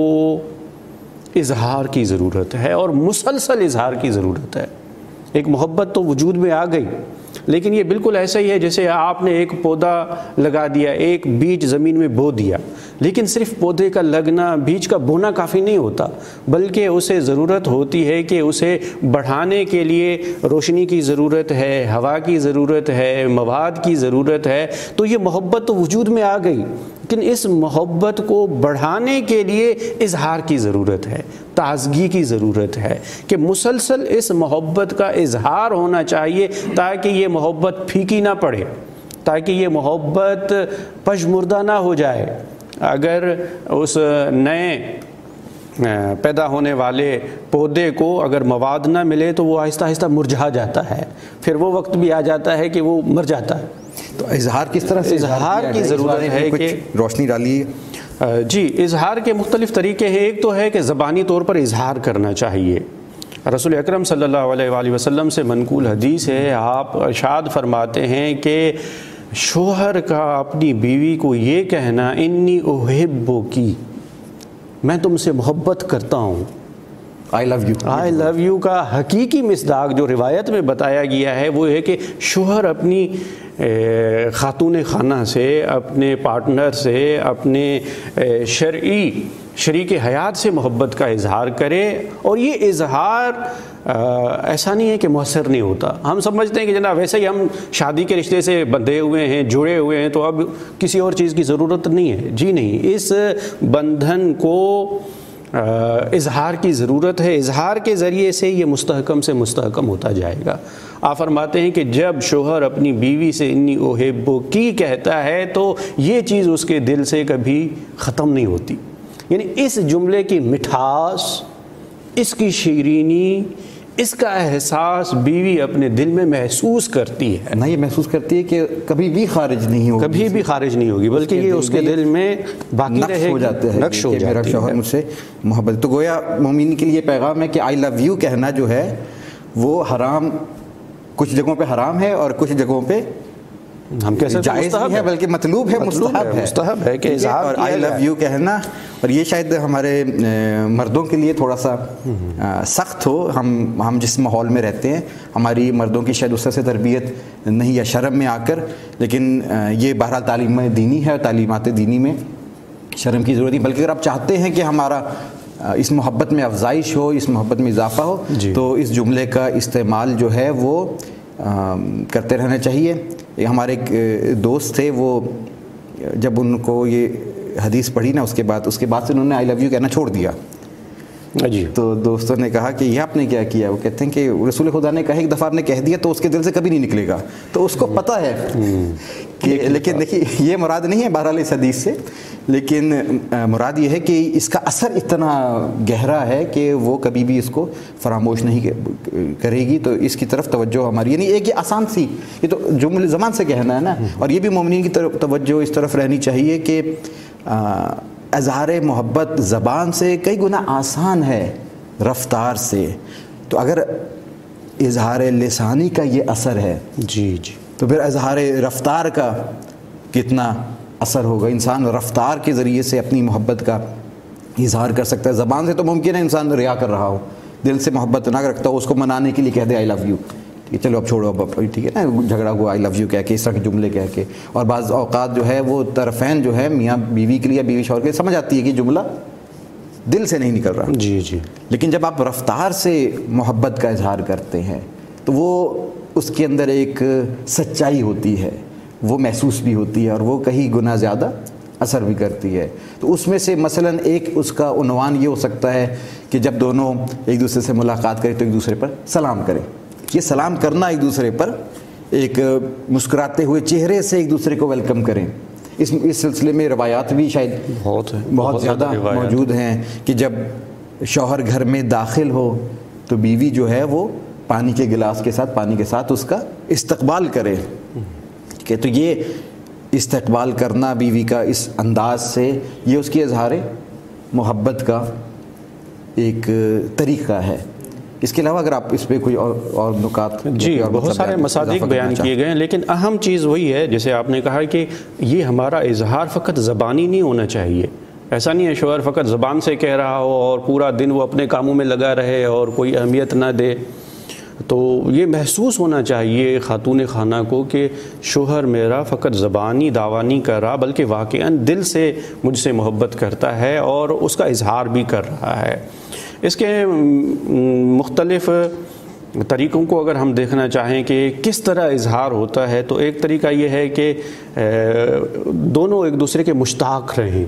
اظہار کی ضرورت ہے، اور مسلسل اظہار کی ضرورت ہے۔ ایک محبت تو وجود میں آ گئی، لیکن یہ بالکل ایسا ہی ہے جیسے آپ نے ایک پودا لگا دیا، ایک بیج زمین میں بو دیا، لیکن صرف پودے کا لگنا، بیج کا بونا کافی نہیں ہوتا، بلکہ اسے ضرورت ہوتی ہے کہ اسے بڑھانے کے لیے روشنی کی ضرورت ہے، ہوا کی ضرورت ہے، مواد کی ضرورت ہے۔ تو یہ محبت تو وجود میں آ گئی، لیکن اس محبت کو بڑھانے کے لیے اظہار کی ضرورت ہے، تازگی کی ضرورت ہے کہ مسلسل اس محبت کا اظہار ہونا چاہیے تاکہ یہ محبت پھیکی نہ پڑے، تاکہ یہ محبت پژمردہ نہ ہو جائے۔ اگر اس نئے پیدا ہونے والے پودے کو اگر مواد نہ ملے تو وہ آہستہ آہستہ مرجھا جاتا ہے، پھر وہ وقت بھی آ جاتا ہے کہ وہ مر جاتا ہے۔ تو اظہار کس طرح سے اظہار کی ضرورت ہے کہ روشنی ڈالیے۔ جی، اظہار کے مختلف طریقے ہیں۔ ایک تو ہے کہ زبانی طور پر اظہار کرنا چاہیے۔ رسول اکرم صلی اللہ علیہ وآلہ وسلم سے منقول حدیث ہے، آپ ارشاد فرماتے ہیں کہ شوہر کا اپنی بیوی کو یہ کہنا انی احبکی، میں تم سے محبت کرتا ہوں، آئی love you I love you کا حقیقی مصداق جو روایت میں بتایا گیا ہے وہ ہے کہ شوہر اپنی خاتون خانہ سے، اپنے پارٹنر سے، اپنے شرعی شریک حیات سے محبت کا اظہار کرے۔ اور یہ اظہار ایسا نہیں ہے کہ مؤثر نہیں ہوتا۔ ہم سمجھتے ہیں کہ جناب ویسے ہی ہم شادی کے رشتے سے بندھے ہوئے ہیں، جڑے ہوئے ہیں، تو اب کسی اور چیز کی ضرورت نہیں ہے۔ جی نہیں، اس بندھن کو اظہار کی ضرورت ہے۔ اظہار کے ذریعے سے یہ مستحکم سے مستحکم ہوتا جائے گا۔ آپ فرماتے ہیں کہ جب شوہر اپنی بیوی سے انی احبکی کہتا ہے تو یہ چیز اس کے دل سے کبھی ختم نہیں ہوتی۔ یعنی اس جملے کی مٹھاس، اس کی شیرینی، اس کا احساس بیوی اپنے دل میں محسوس کرتی ہے. نہ یہ محسوس کرتی ہے کہ کبھی بھی خارج نہیں ہوگی, کبھی بھی خارج نہیں ہوگی, بلکہ یہ اس کے دل میں باقی رہے ہو جاتے ہیں, نقش ہو جاتی ہے میرا شوہر مجھ سے محبت. تو گویا مومن کے لیے پیغام ہے کہ آئی لو یو کہنا جو ہے وہ حرام, کچھ جگہوں پہ حرام ہے اور کچھ جگہوں پہ ہم کیسے جائز نہیں ہے بلکہ مطلوب ہے, مستحب ہے, مستحب ہے کہ اظہار اور آئی لو یو کہنا. اور یہ شاید ہمارے مردوں کے لیے تھوڑا سا سخت ہو, ہم ہم جس ماحول میں رہتے ہیں ہماری مردوں کی شاید اس طرح سے تربیت نہیں یا شرم میں آ کر, لیکن یہ بہرحال تعلیم دینی ہے اور تعلیمات دینی میں شرم کی ضرورت نہیں, بلکہ اگر آپ چاہتے ہیں کہ ہمارا اس محبت میں افزائش ہو, اس محبت میں اضافہ ہو, جی. تو اس جملے کا استعمال جو ہے وہ کرتے رہنا چاہیے. ہمارے ایک دوست تھے, وہ جب ان کو یہ حدیث پڑھی نا اس کے بعد اس کے بعد سے انہوں نے آئی لو یو کہنا چھوڑ دیا. جی. تو دوستوں نے کہا کہ یہ آپ نے کیا کیا؟ وہ کہتے ہیں کہ رسول خدا نے کہا ایک دفعہ آپ نے کہہ دیا تو اس کے دل سے کبھی نہیں نکلے گا. تو اس کو پتہ ہے کہ, لیکن دیکھیے یہ مراد نہیں ہے بہرحال اس حدیث سے, لیکن مراد یہ ہے کہ اس کا اثر اتنا گہرا ہے کہ وہ کبھی بھی اس کو فراموش نہیں کرے گی. تو اس کی طرف توجہ ہماری, یعنی ایک یہ آسان سی, یہ تو جملے زبان سے کہنا ہے نا, اور یہ بھی مومنین کی طرف توجہ اس طرف رہنی چاہیے کہ اظہار محبت زبان سے کئی گنا آسان ہے رفتار سے. تو اگر اظہار لسانی کا یہ اثر ہے جی جی تو پھر اظہار رفتار کا کتنا اثر ہوگا. انسان رفتار کے ذریعے سے اپنی محبت کا اظہار کر سکتا ہے. زبان سے تو ممکن ہے انسان ریا کر رہا ہو, دل سے محبت نہ رکھتا ہو, اس کو منانے کے لیے کہہ دے آئی لو یو, چلو اب چھوڑو اب, ٹھیک ہے نا, جھگڑا کو آئی لو یو کہہ کے اس طرح کے جملے کہہ کے. اور بعض اوقات جو ہے وہ طرفین جو ہے میاں بیوی کے لیے, بیوی شوہر کے لیے سمجھ آتی ہے کہ جملہ دل سے نہیں نکل رہا. جی جی لیکن جب آپ رفتار سے محبت کا اظہار کرتے ہیں تو وہ اس کے اندر ایک سچائی ہوتی ہے, وہ محسوس بھی ہوتی ہے اور وہ کہیں گنا زیادہ اثر بھی کرتی ہے. تو اس میں سے مثلاً ایک اس کا عنوان یہ ہو سکتا ہے کہ جب دونوں ایک دوسرے سے ملاقات کریں تو ایک دوسرے پر سلام کریں. یہ سلام کرنا ایک دوسرے پر ایک مسکراتے ہوئے چہرے سے ایک دوسرے کو ویلکم کریں. اس اس سلسلے میں روایات بھی شاید بہت بہت زیادہ موجود ہیں کہ جب شوہر گھر میں داخل ہو تو بیوی جو ہے وہ پانی کے گلاس کے ساتھ پانی کے ساتھ اس کا استقبال کرے. کہ تو یہ استقبال کرنا بیوی کا اس انداز سے, یہ اس کی اظہار محبت کا ایک طریقہ ہے. اس کے علاوہ اگر آپ اس پہ کوئی اور اور نکات, جی بہت سارے مصادیق بیان کیے گئے ہیں, لیکن اہم چیز وہی ہے جیسے آپ نے کہا کہ یہ ہمارا اظہار فقط زبانی نہیں ہونا چاہیے. ایسا نہیں ہے شوہر فقط زبان سے کہہ رہا ہو اور پورا دن وہ اپنے کاموں میں لگا رہے اور کوئی اہمیت نہ دے. تو یہ محسوس ہونا چاہیے خاتون خانہ کو کہ شوہر میرا فقط زبانی دعویٰ نہیں کر رہا بلکہ واقعاً دل سے مجھ سے محبت کرتا ہے اور اس کا اظہار بھی کر رہا ہے. اس کے مختلف طریقوں کو اگر ہم دیکھنا چاہیں کہ کس طرح اظہار ہوتا ہے تو ایک طریقہ یہ ہے کہ دونوں ایک دوسرے کے مشتاق رہیں.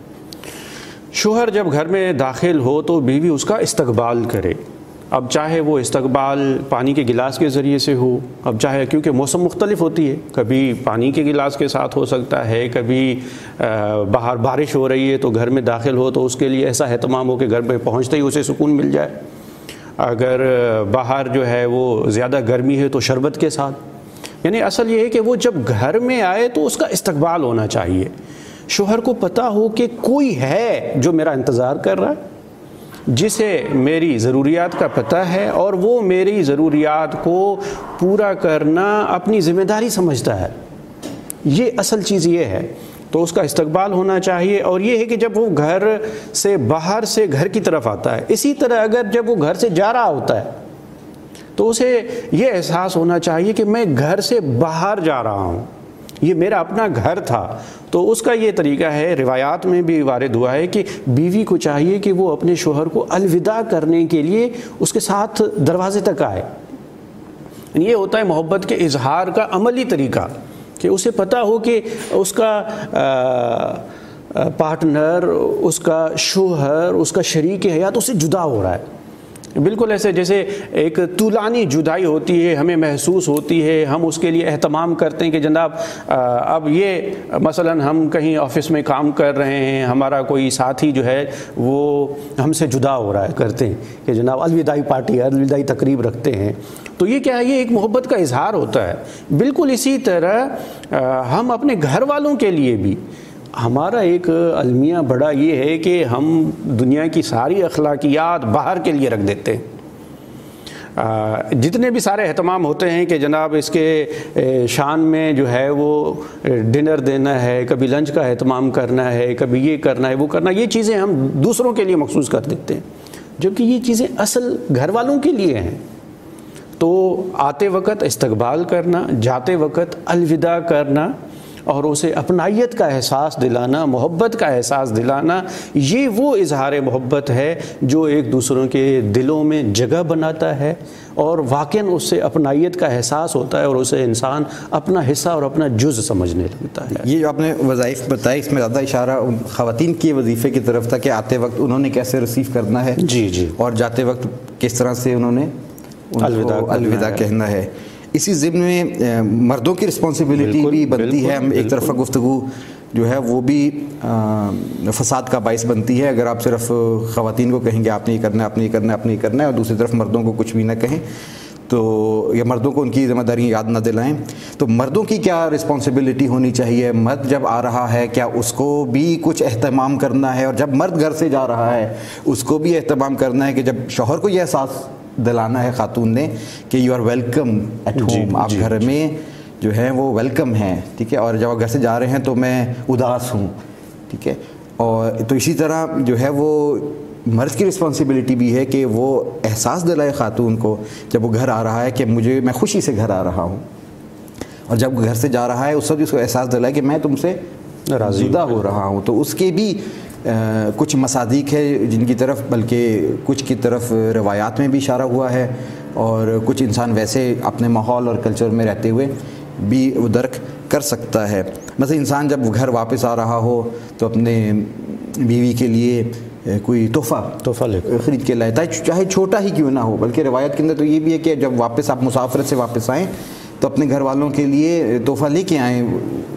شوہر جب گھر میں داخل ہو تو بیوی اس کا استقبال کرے. اب چاہے وہ استقبال پانی کے گلاس کے ذریعے سے ہو, اب چاہے کیونکہ موسم مختلف ہوتی ہے, کبھی پانی کے گلاس کے ساتھ ہو سکتا ہے, کبھی باہر بارش ہو رہی ہے تو گھر میں داخل ہو تو اس کے لیے ایسا اہتمام ہو کہ گھر میں پہنچتے ہی اسے سکون مل جائے. اگر باہر جو ہے وہ زیادہ گرمی ہے تو شربت کے ساتھ. یعنی اصل یہ ہے کہ وہ جب گھر میں آئے تو اس کا استقبال ہونا چاہیے. شوہر کو پتہ ہو کہ کوئی ہے جو میرا انتظار کر رہا ہے, جسے میری ضروریات کا پتہ ہے اور وہ میری ضروریات کو پورا کرنا اپنی ذمہ داری سمجھتا ہے. یہ اصل چیز یہ ہے. تو اس کا استقبال ہونا چاہیے. اور یہ ہے کہ جب وہ گھر سے باہر سے گھر کی طرف آتا ہے, اسی طرح اگر جب وہ گھر سے جا رہا ہوتا ہے تو اسے یہ احساس ہونا چاہیے کہ میں گھر سے باہر جا رہا ہوں, یہ میرا اپنا گھر تھا. تو اس کا یہ طریقہ ہے, روایات میں بھی وارد ہوا ہے کہ بیوی کو چاہیے کہ وہ اپنے شوہر کو الوداع کرنے کے لیے اس کے ساتھ دروازے تک آئے. یہ ہوتا ہے محبت کے اظہار کا عملی طریقہ کہ اسے پتہ ہو کہ اس کا پارٹنر, اس کا شوہر, اس کا شریک حیات اس سے جدا ہو رہا ہے. بالکل ایسے جیسے ایک طولانی جدائی ہوتی ہے، ہمیں محسوس ہوتی ہے، ہم اس کے لیے اہتمام کرتے ہیں کہ جناب اب یہ مثلا ہم کہیں آفس میں کام کر رہے ہیں، ہمارا کوئی ساتھی جو ہے وہ ہم سے جدا ہو رہا ہے، کرتے ہیں کہ جناب الوداعی پارٹی الوداعی تقریب رکھتے ہیں، تو یہ کیا ہے، یہ ایک محبت کا اظہار ہوتا ہے۔ بالکل اسی طرح ہم اپنے گھر والوں کے لیے بھی ہمارا ایک المیہ بڑا یہ ہے کہ ہم دنیا کی ساری اخلاقیات باہر کے لیے رکھ دیتے ہیں، جتنے بھی سارے اہتمام ہوتے ہیں کہ جناب اس کے شان میں جو ہے وہ ڈنر دینا ہے، کبھی لنچ کا اہتمام کرنا ہے، کبھی یہ کرنا ہے وہ کرنا، یہ چیزیں ہم دوسروں کے لیے مخصوص کر دیتے ہیں، جبکہ یہ چیزیں اصل گھر والوں کے لیے ہیں۔ تو آتے وقت استقبال کرنا، جاتے وقت الوداع کرنا اور اسے اپنائیت کا احساس دلانا، محبت کا احساس دلانا، یہ وہ اظہار محبت ہے جو ایک دوسروں کے دلوں میں جگہ بناتا ہے اور واقعاً اس سے اپنائیت کا احساس ہوتا ہے اور اسے انسان اپنا حصہ اور اپنا جز سمجھنے لگتا ہے۔ یہ جو آپ نے وظائف بتائے اس میں زیادہ اشارہ ان خواتین کے وظیفے کی طرف تھا کہ آتے وقت انہوں نے کیسے ریسیو کرنا ہے، جی جی، اور جاتے وقت کس طرح سے انہوں نے الوداع الوداع کہنا ہے۔ اسی ضمن میں مردوں کی رسپانسبلٹی بھی بنتی ہے، ہم ایک طرفہ گفتگو جو ہے وہ بھی فساد کا باعث بنتی ہے اگر آپ صرف خواتین کو کہیں گے آپ نے یہ کرنا ہے، آپ نے یہ کرنا ہے، آپ نے یہ کرنا ہے، اور دوسری طرف مردوں کو کچھ بھی نہ کہیں تو یا مردوں کو ان کی ذمہ داریاں یاد نہ دلائیں۔ تو مردوں کی کیا رسپانسبلٹی ہونی چاہیے؟ مرد جب آ رہا ہے کیا اس کو بھی کچھ اہتمام کرنا ہے، اور جب مرد گھر سے جا رہا ہے اس کو بھی اہتمام کرنا ہے کہ جب شوہر کو یہ احساس دلانا ہے خاتون نے کہ you are welcome at home, آپ گھر میں جو ہے وہ ویلکم ہیں، ٹھیک ہے، اور جب آپ گھر سے جا رہے ہیں تو میں اداس ہوں، ٹھیک ہے۔ اور تو اسی طرح جو ہے وہ مرد کی رسپانسبلٹی بھی ہے کہ وہ احساس دلائے خاتون کو جب وہ گھر آ رہا ہے کہ مجھے میں خوشی سے گھر آ رہا ہوں، اور جب گھر سے جا رہا ہے اس وقت اس کو احساس دلائے کہ میں تم سے جدا ہو رہا ہوں۔ تو اس کے بھی کچھ مصادیق ہے جن کی طرف بلکہ کچھ کی طرف روایات میں بھی اشارہ ہوا ہے، اور کچھ انسان ویسے اپنے ماحول اور کلچر میں رہتے ہوئے بھی وہ درک کر سکتا ہے۔ مثلا انسان جب گھر واپس آ رہا ہو تو اپنے بیوی کے لیے کوئی تحفہ تحفہ لے خرید کے لائے، چاہے چھوٹا ہی کیوں نہ ہو، بلکہ روایت کے اندر تو یہ بھی ہے کہ جب واپس آپ مسافرت سے واپس آئیں تو اپنے گھر والوں کے لیے تحفہ لے کے آئیں،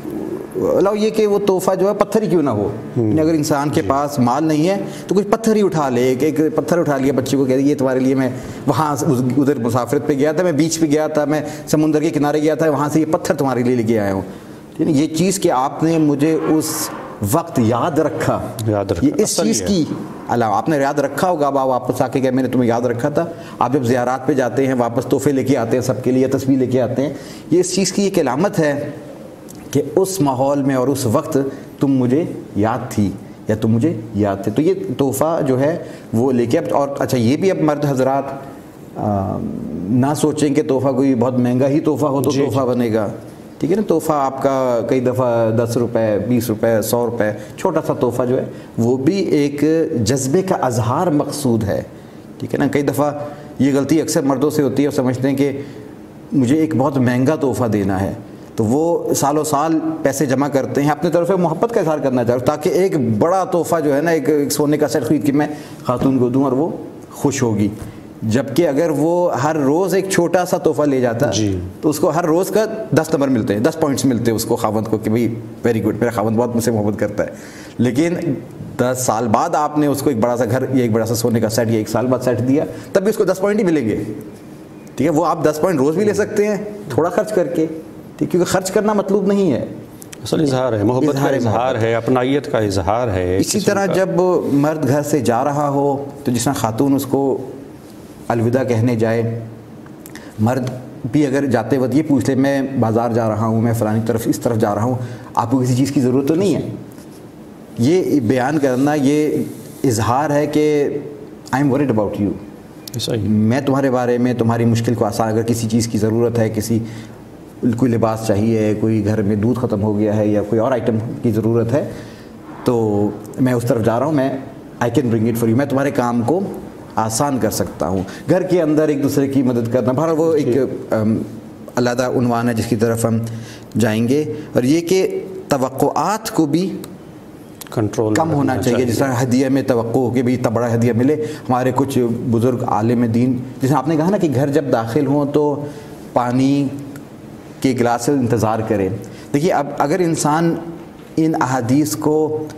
اللہ یہ کہ وہ تحفہ جو ہے پتھر ہی کیوں نہ ہو، اگر انسان کے پاس مال نہیں ہے تو کچھ پتھر ہی اٹھا لے، ایک ایک پتھر اٹھا لیا بچے کو کہہ دیا یہ تمہارے لیے، میں وہاں ادھر مسافرت پہ گیا تھا، میں بیچ پہ گیا تھا، میں سمندر کے کنارے گیا تھا، وہاں سے یہ پتھر تمہارے لیے لے کے آیا ہوں، یہ چیز کہ آپ نے مجھے اس وقت یاد رکھا، یاد رکھا یہ اس چیز کی اللہ آپ نے یاد رکھا ہوگا، اب آپ واپس آ کے کہ میں نے تمہیں یاد رکھا تھا۔ آپ جب زیارات پہ جاتے ہیں واپس تحفے لے کے آتے ہیں سب کے لیے، تصویر لے کے آتے ہیں، یہ اس چیز کی ایک علامت ہے کہ اس ماحول میں اور اس وقت تم مجھے یاد تھی یا تم مجھے یاد تھے۔ تو یہ تحفہ جو ہے وہ لے کے، اور اچھا یہ بھی اب مرد حضرات نہ سوچیں کہ تحفہ کوئی بہت مہنگا ہی تحفہ ہو تو تحفہ بنے گا، ٹھیک ہے نا، تحفہ آپ کا کئی دفعہ دس روپے بیس روپے سو روپے چھوٹا سا تحفہ جو ہے وہ بھی ایک جذبے کا اظہار مقصود ہے، ٹھیک ہے نا۔ کئی دفعہ یہ غلطی اکثر مردوں سے ہوتی ہے اور سمجھتے ہیں کہ مجھے ایک بہت مہنگا تحفہ دینا ہے، تو وہ سال و سال پیسے جمع کرتے ہیں، اپنے طرف سے محبت کا اظہار کرنا چاہتے تاکہ ایک بڑا تحفہ جو ہے نا ایک سونے کا سیٹ خرید کے میں خاتون کو دوں اور وہ خوش ہوگی، جبکہ اگر وہ ہر روز ایک چھوٹا سا تحفہ لے جاتا جی تو اس کو ہر روز کا دس نمبر ملتے ہیں، دس پوائنٹس ملتے ہیں اس کو خاوند کو کہ بھائی ویری گڈ، میرا خاوند بہت مجھ سے محبت کرتا ہے۔ لیکن دس سال بعد آپ نے اس کو ایک بڑا سا گھر یا ایک بڑا سا سونے کا سیٹ یا ایک سال بعد سیٹ دیا، تب بھی اس کو دس پوائنٹ ہی ملیں گے، ٹھیک ہے۔ وہ آپ دس پوائنٹ روز بھی لے سکتے ہیں تھوڑا خرچ کر کے، ٹھیک، کیونکہ خرچ کرنا مطلوب نہیں ہے، اصل اظہار ہے، محبت کا اظہار ہے، اپنائیت کا اظہار ہے۔ اسی طرح جب مرد گھر سے جا رہا ہو تو جس طرح خاتون اس کو الوداع کہنے جائے، مرد بھی اگر جاتے وقت یہ پوچھ لے میں بازار جا رہا ہوں، میں فلانی طرف اس طرف جا رہا ہوں، آپ کو کسی چیز کی ضرورت تو نہیں ہے، یہ بیان کرنا یہ اظہار ہے کہ I am worried about you, میں تمہارے بارے میں تمہاری مشکل کو آسان، اگر کسی چیز کی ضرورت ہے، کسی کوئی لباس چاہیے، کوئی گھر میں دودھ ختم ہو گیا ہے یا کوئی اور آئٹم کی ضرورت ہے تو میں اس طرف جا رہا ہوں، میں I can bring it for you, میں تمہارے کام کو آسان کر سکتا ہوں۔ گھر کے اندر ایک دوسرے کی مدد کرنا، بہر وہ ایک علیحدہ عنوان ہے جس کی طرف ہم جائیں گے، اور یہ کہ توقعات کو بھی کنٹرول کم ہونا چاہیے. جس طرح ہدیہ میں توقع ہو کہ بھئی اتنا بڑا ہدیہ ملے. ہمارے کچھ بزرگ عالم دین جیسے آپ نے کہا نا کہ گھر جب داخل ہوں تو پانی کے گلاس سے انتظار کریں. دیکھیے اب اگر انسان ان احادیث کو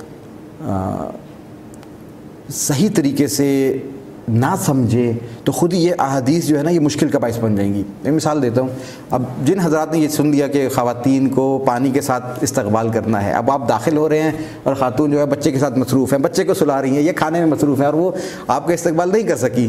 صحیح طریقے سے نہ سمجھے تو خود یہ احادیث جو ہے نا یہ مشکل کا باعث بن جائیں گی. میں مثال دیتا ہوں. اب جن حضرات نے یہ سن لیا کہ خواتین کو پانی کے ساتھ استقبال کرنا ہے, اب آپ داخل ہو رہے ہیں اور خاتون جو ہے بچے کے ساتھ مصروف ہیں, بچے کو سلا رہی ہیں, یہ کھانے میں مصروف ہیں اور وہ آپ کا استقبال نہیں کر سکی,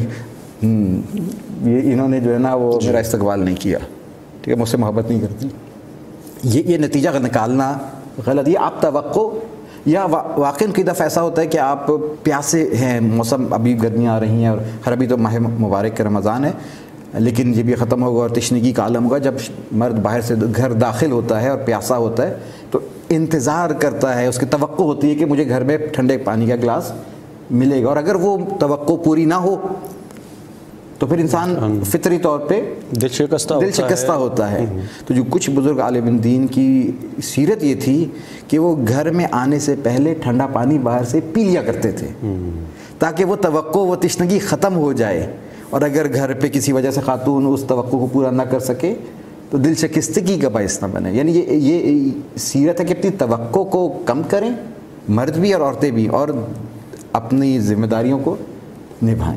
یہ انہوں نے جو ہے نا وہ میرا استقبال نہیں کیا, ٹھیک ہے, مجھ سے محبت نہیں کرتی. یہ یہ نتیجہ نکالنا غلط. یہ آپ توقع یا واقعی کئی دفعہ ایسا ہوتا ہے کہ آپ پیاسے ہیں, موسم ابھی گرمیاں آ رہی ہیں اور ہر ابھی تو ماہ مبارک کا رمضان ہے, لیکن جب یہ ختم ہوگا اور تشنگی کا عالم ہوگا, جب مرد باہر سے گھر داخل ہوتا ہے اور پیاسا ہوتا ہے تو انتظار کرتا ہے, اس کی توقع ہوتی ہے کہ مجھے گھر میں ٹھنڈے پانی کا گلاس ملے گا, اور اگر وہ توقع پوری نہ ہو تو پھر انسان فطری طور پہ دل شکستہ دل شکستہ ہوتا ہے. تو جو کچھ بزرگ عالم دین کی سیرت یہ تھی کہ وہ گھر میں آنے سے پہلے ٹھنڈا پانی باہر سے پی لیا کرتے تھے تاکہ وہ توقع وہ تشنگی ختم ہو جائے, اور اگر گھر پہ کسی وجہ سے خاتون اس توقع کو پورا نہ کر سکے تو دل شکستگی کا باعث نہ بنے. یعنی یہ یہ سیرت ہے کہ اپنی توقع کو کم کریں, مرد بھی اور عورتیں بھی, اور اپنی ذمہ داریوں کو نبھائیں.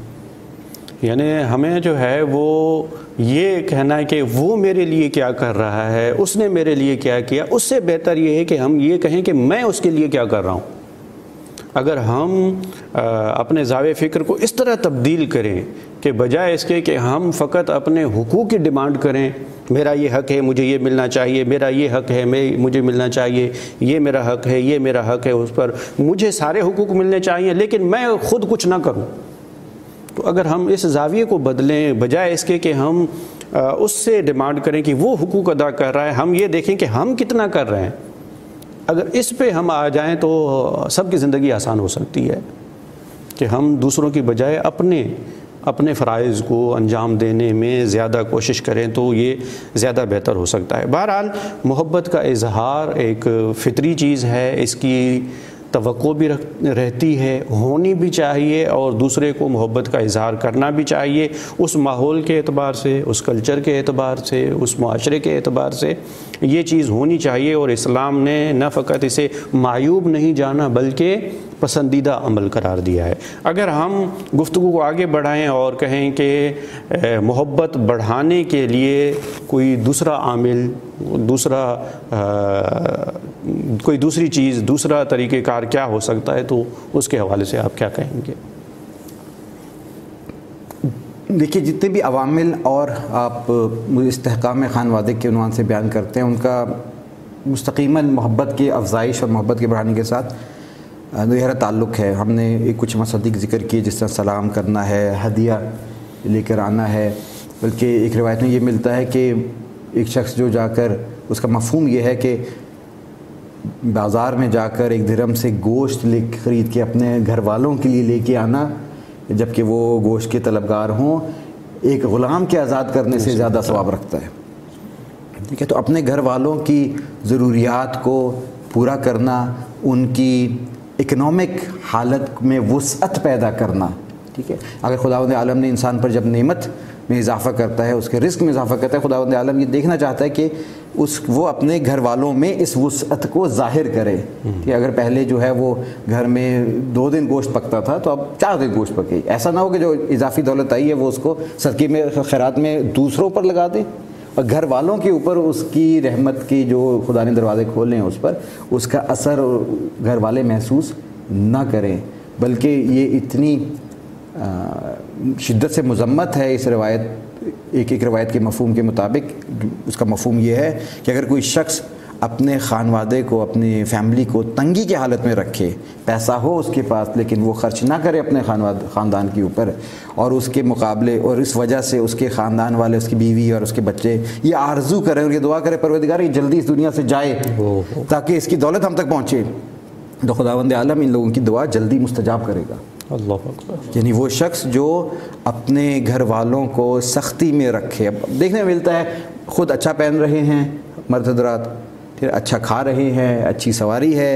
یعنی ہمیں جو ہے وہ یہ کہنا ہے کہ وہ میرے لیے کیا کر رہا ہے, اس نے میرے لیے کیا کیا, اس سے بہتر یہ ہے کہ ہم یہ کہیں کہ میں اس کے لیے کیا کر رہا ہوں. اگر ہم اپنے زاویہ فکر کو اس طرح تبدیل کریں کہ بجائے اس کے کہ ہم فقط اپنے حقوق کی ڈیمانڈ کریں, میرا یہ حق ہے, مجھے یہ ملنا چاہیے, میرا یہ حق ہے, میں مجھے ملنا چاہیے, یہ میرا حق ہے, یہ میرا حق ہے, اس پر مجھے سارے حقوق ملنے چاہیے لیکن میں خود کچھ نہ کروں. تو اگر ہم اس زاویے کو بدلیں بجائے اس کے کہ ہم اس سے ڈیمانڈ کریں کہ وہ حقوق ادا کر رہا ہے, ہم یہ دیکھیں کہ ہم کتنا کر رہے ہیں. اگر اس پہ ہم آ جائیں تو سب کی زندگی آسان ہو سکتی ہے کہ ہم دوسروں کی بجائے اپنے اپنے فرائض کو انجام دینے میں زیادہ کوشش کریں تو یہ زیادہ بہتر ہو سکتا ہے. بہرحال محبت کا اظہار ایک فطری چیز ہے, اس کی توقع بھی رہتی ہے, ہونی بھی چاہیے, اور دوسرے کو محبت کا اظہار کرنا بھی چاہیے اس ماحول کے اعتبار سے, اس کلچر کے اعتبار سے, اس معاشرے کے اعتبار سے یہ چیز ہونی چاہیے. اور اسلام نے نہ فقط اسے معیوب نہیں جانا بلکہ پسندیدہ عمل قرار دیا ہے. اگر ہم گفتگو کو آگے بڑھائیں اور کہیں کہ محبت بڑھانے کے لیے کوئی دوسرا عامل, دوسرا کوئی دوسری چیز, دوسرا طریقہ کار کیا ہو سکتا ہے, تو اس کے حوالے سے آپ کیا کہیں گے؟ دیکھیے جتنے بھی عوامل اور آپ استحکام خانوادے کے عنوان سے بیان کرتے ہیں ان کا مستقیماً محبت کی افزائش اور محبت کے بڑھانے کے ساتھ گہرا تعلق ہے. ہم نے ایک کچھ مصادیق ذکر کیے جس طرح سلام کرنا ہے, ہدیہ لے کر آنا ہے, بلکہ ایک روایت میں یہ ملتا ہے کہ ایک شخص جو جا کر, اس کا مفہوم یہ ہے کہ بازار میں جا کر ایک درہم سے گوشت لے خرید کے اپنے گھر والوں کے لیے لے کے آنا جب کہ وہ گوشت کے طلبگار ہوں, ایک غلام کے آزاد کرنے سے زیادہ ثواب رکھتا ہے. ٹھیک ہے, تو اپنے گھر والوں کی ضروریات کو پورا کرنا, ان کی اکنامک حالت میں وسعت پیدا کرنا. ٹھیک ہے, اگر خداوند عالم نے انسان پر جب نعمت میں اضافہ کرتا ہے, اس کے رزق میں اضافہ کرتا ہے, خداوند عالم یہ دیکھنا چاہتا ہے کہ اس وہ اپنے گھر والوں میں اس وسعت کو ظاہر کرے. کہ اگر پہلے جو ہے وہ گھر میں دو دن گوشت پکتا تھا تو اب چار دن گوشت پکے. ایسا نہ ہو کہ جو اضافی دولت آئی ہے وہ اس کو صدقے میں خیرات میں دوسروں پر لگا دے, اور گھر والوں کے اوپر اس کی رحمت کی جو خدا نے دروازے کھولے ہیں اس پر اس کا اثر گھر والے محسوس نہ کریں. بلکہ یہ اتنی شدت سے مذمت ہے اس روایت, ایک ایک روایت کے مفہوم کے مطابق. اس کا مفہوم یہ ہے کہ اگر کوئی شخص اپنے خانوادے کو, اپنی فیملی کو تنگی کی حالت میں رکھے, پیسہ ہو اس کے پاس لیکن وہ خرچ نہ کرے اپنے خانواد خاندان کے اوپر, اور اس کے مقابلے اور اس وجہ سے اس کے خاندان والے, اس کی بیوی اور اس کے بچے یہ آرزو کریں اور یہ دعا کریں پروردگار یہ جلدی اس دنیا سے جائے تاکہ اس کی دولت ہم تک پہنچے, تو خداوند عالم ان لوگوں کی دعا جلدی مستجاب کرے گا. اللہ اکبر. یعنی وہ شخص جو اپنے گھر والوں کو سختی میں رکھے. اب دیکھنے میں ملتا ہے خود اچھا پہن رہے ہیں مرد حضرات, پھر اچھا کھا رہے ہیں, اچھی سواری ہے,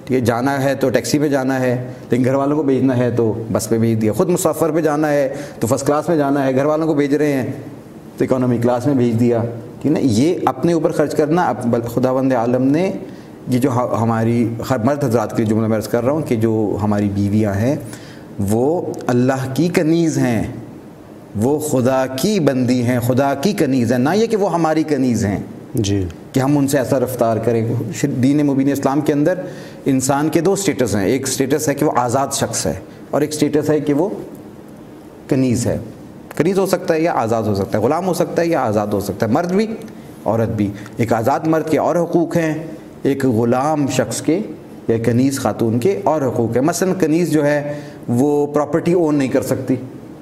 ٹھیک ہے, جانا ہے تو ٹیکسی پہ جانا ہے, لیکن گھر والوں کو بھیجنا ہے تو بس پہ بھیج دیا. خود مسافر پہ جانا ہے تو فرسٹ کلاس میں جانا ہے, گھر والوں کو بھیج رہے ہیں تو اکانومی کلاس میں بھیج دیا. ٹھیک ہے نا, یہ اپنے اوپر خرچ کرنا. خداوند عالم نے یہ جو ہماری ہر مرد حضرات کے جملہ میں عرض کر رہا ہوں کہ جو ہماری بیویاں ہیں وہ اللہ کی کنیز ہیں, وہ خدا کی بندی ہیں, خدا کی کنیز ہیں, نہ یہ کہ وہ ہماری کنیز ہیں جی کہ ہم ان سے ایسا رفتار کریں. دین مبین اسلام کے اندر انسان کے دو سٹیٹس ہیں, ایک سٹیٹس ہے کہ وہ آزاد شخص ہے اور ایک سٹیٹس ہے کہ وہ کنیز ہے. کنیز ہو سکتا ہے یا آزاد ہو سکتا ہے, غلام ہو سکتا ہے یا آزاد ہو سکتا ہے, مرد بھی عورت بھی. ایک آزاد مرد کے اور حقوق ہیں, ایک غلام شخص کے یا کنیز خاتون کے اور حقوق ہیں. مثلا کنیز جو ہے وہ پراپرٹی اون نہیں کر سکتی,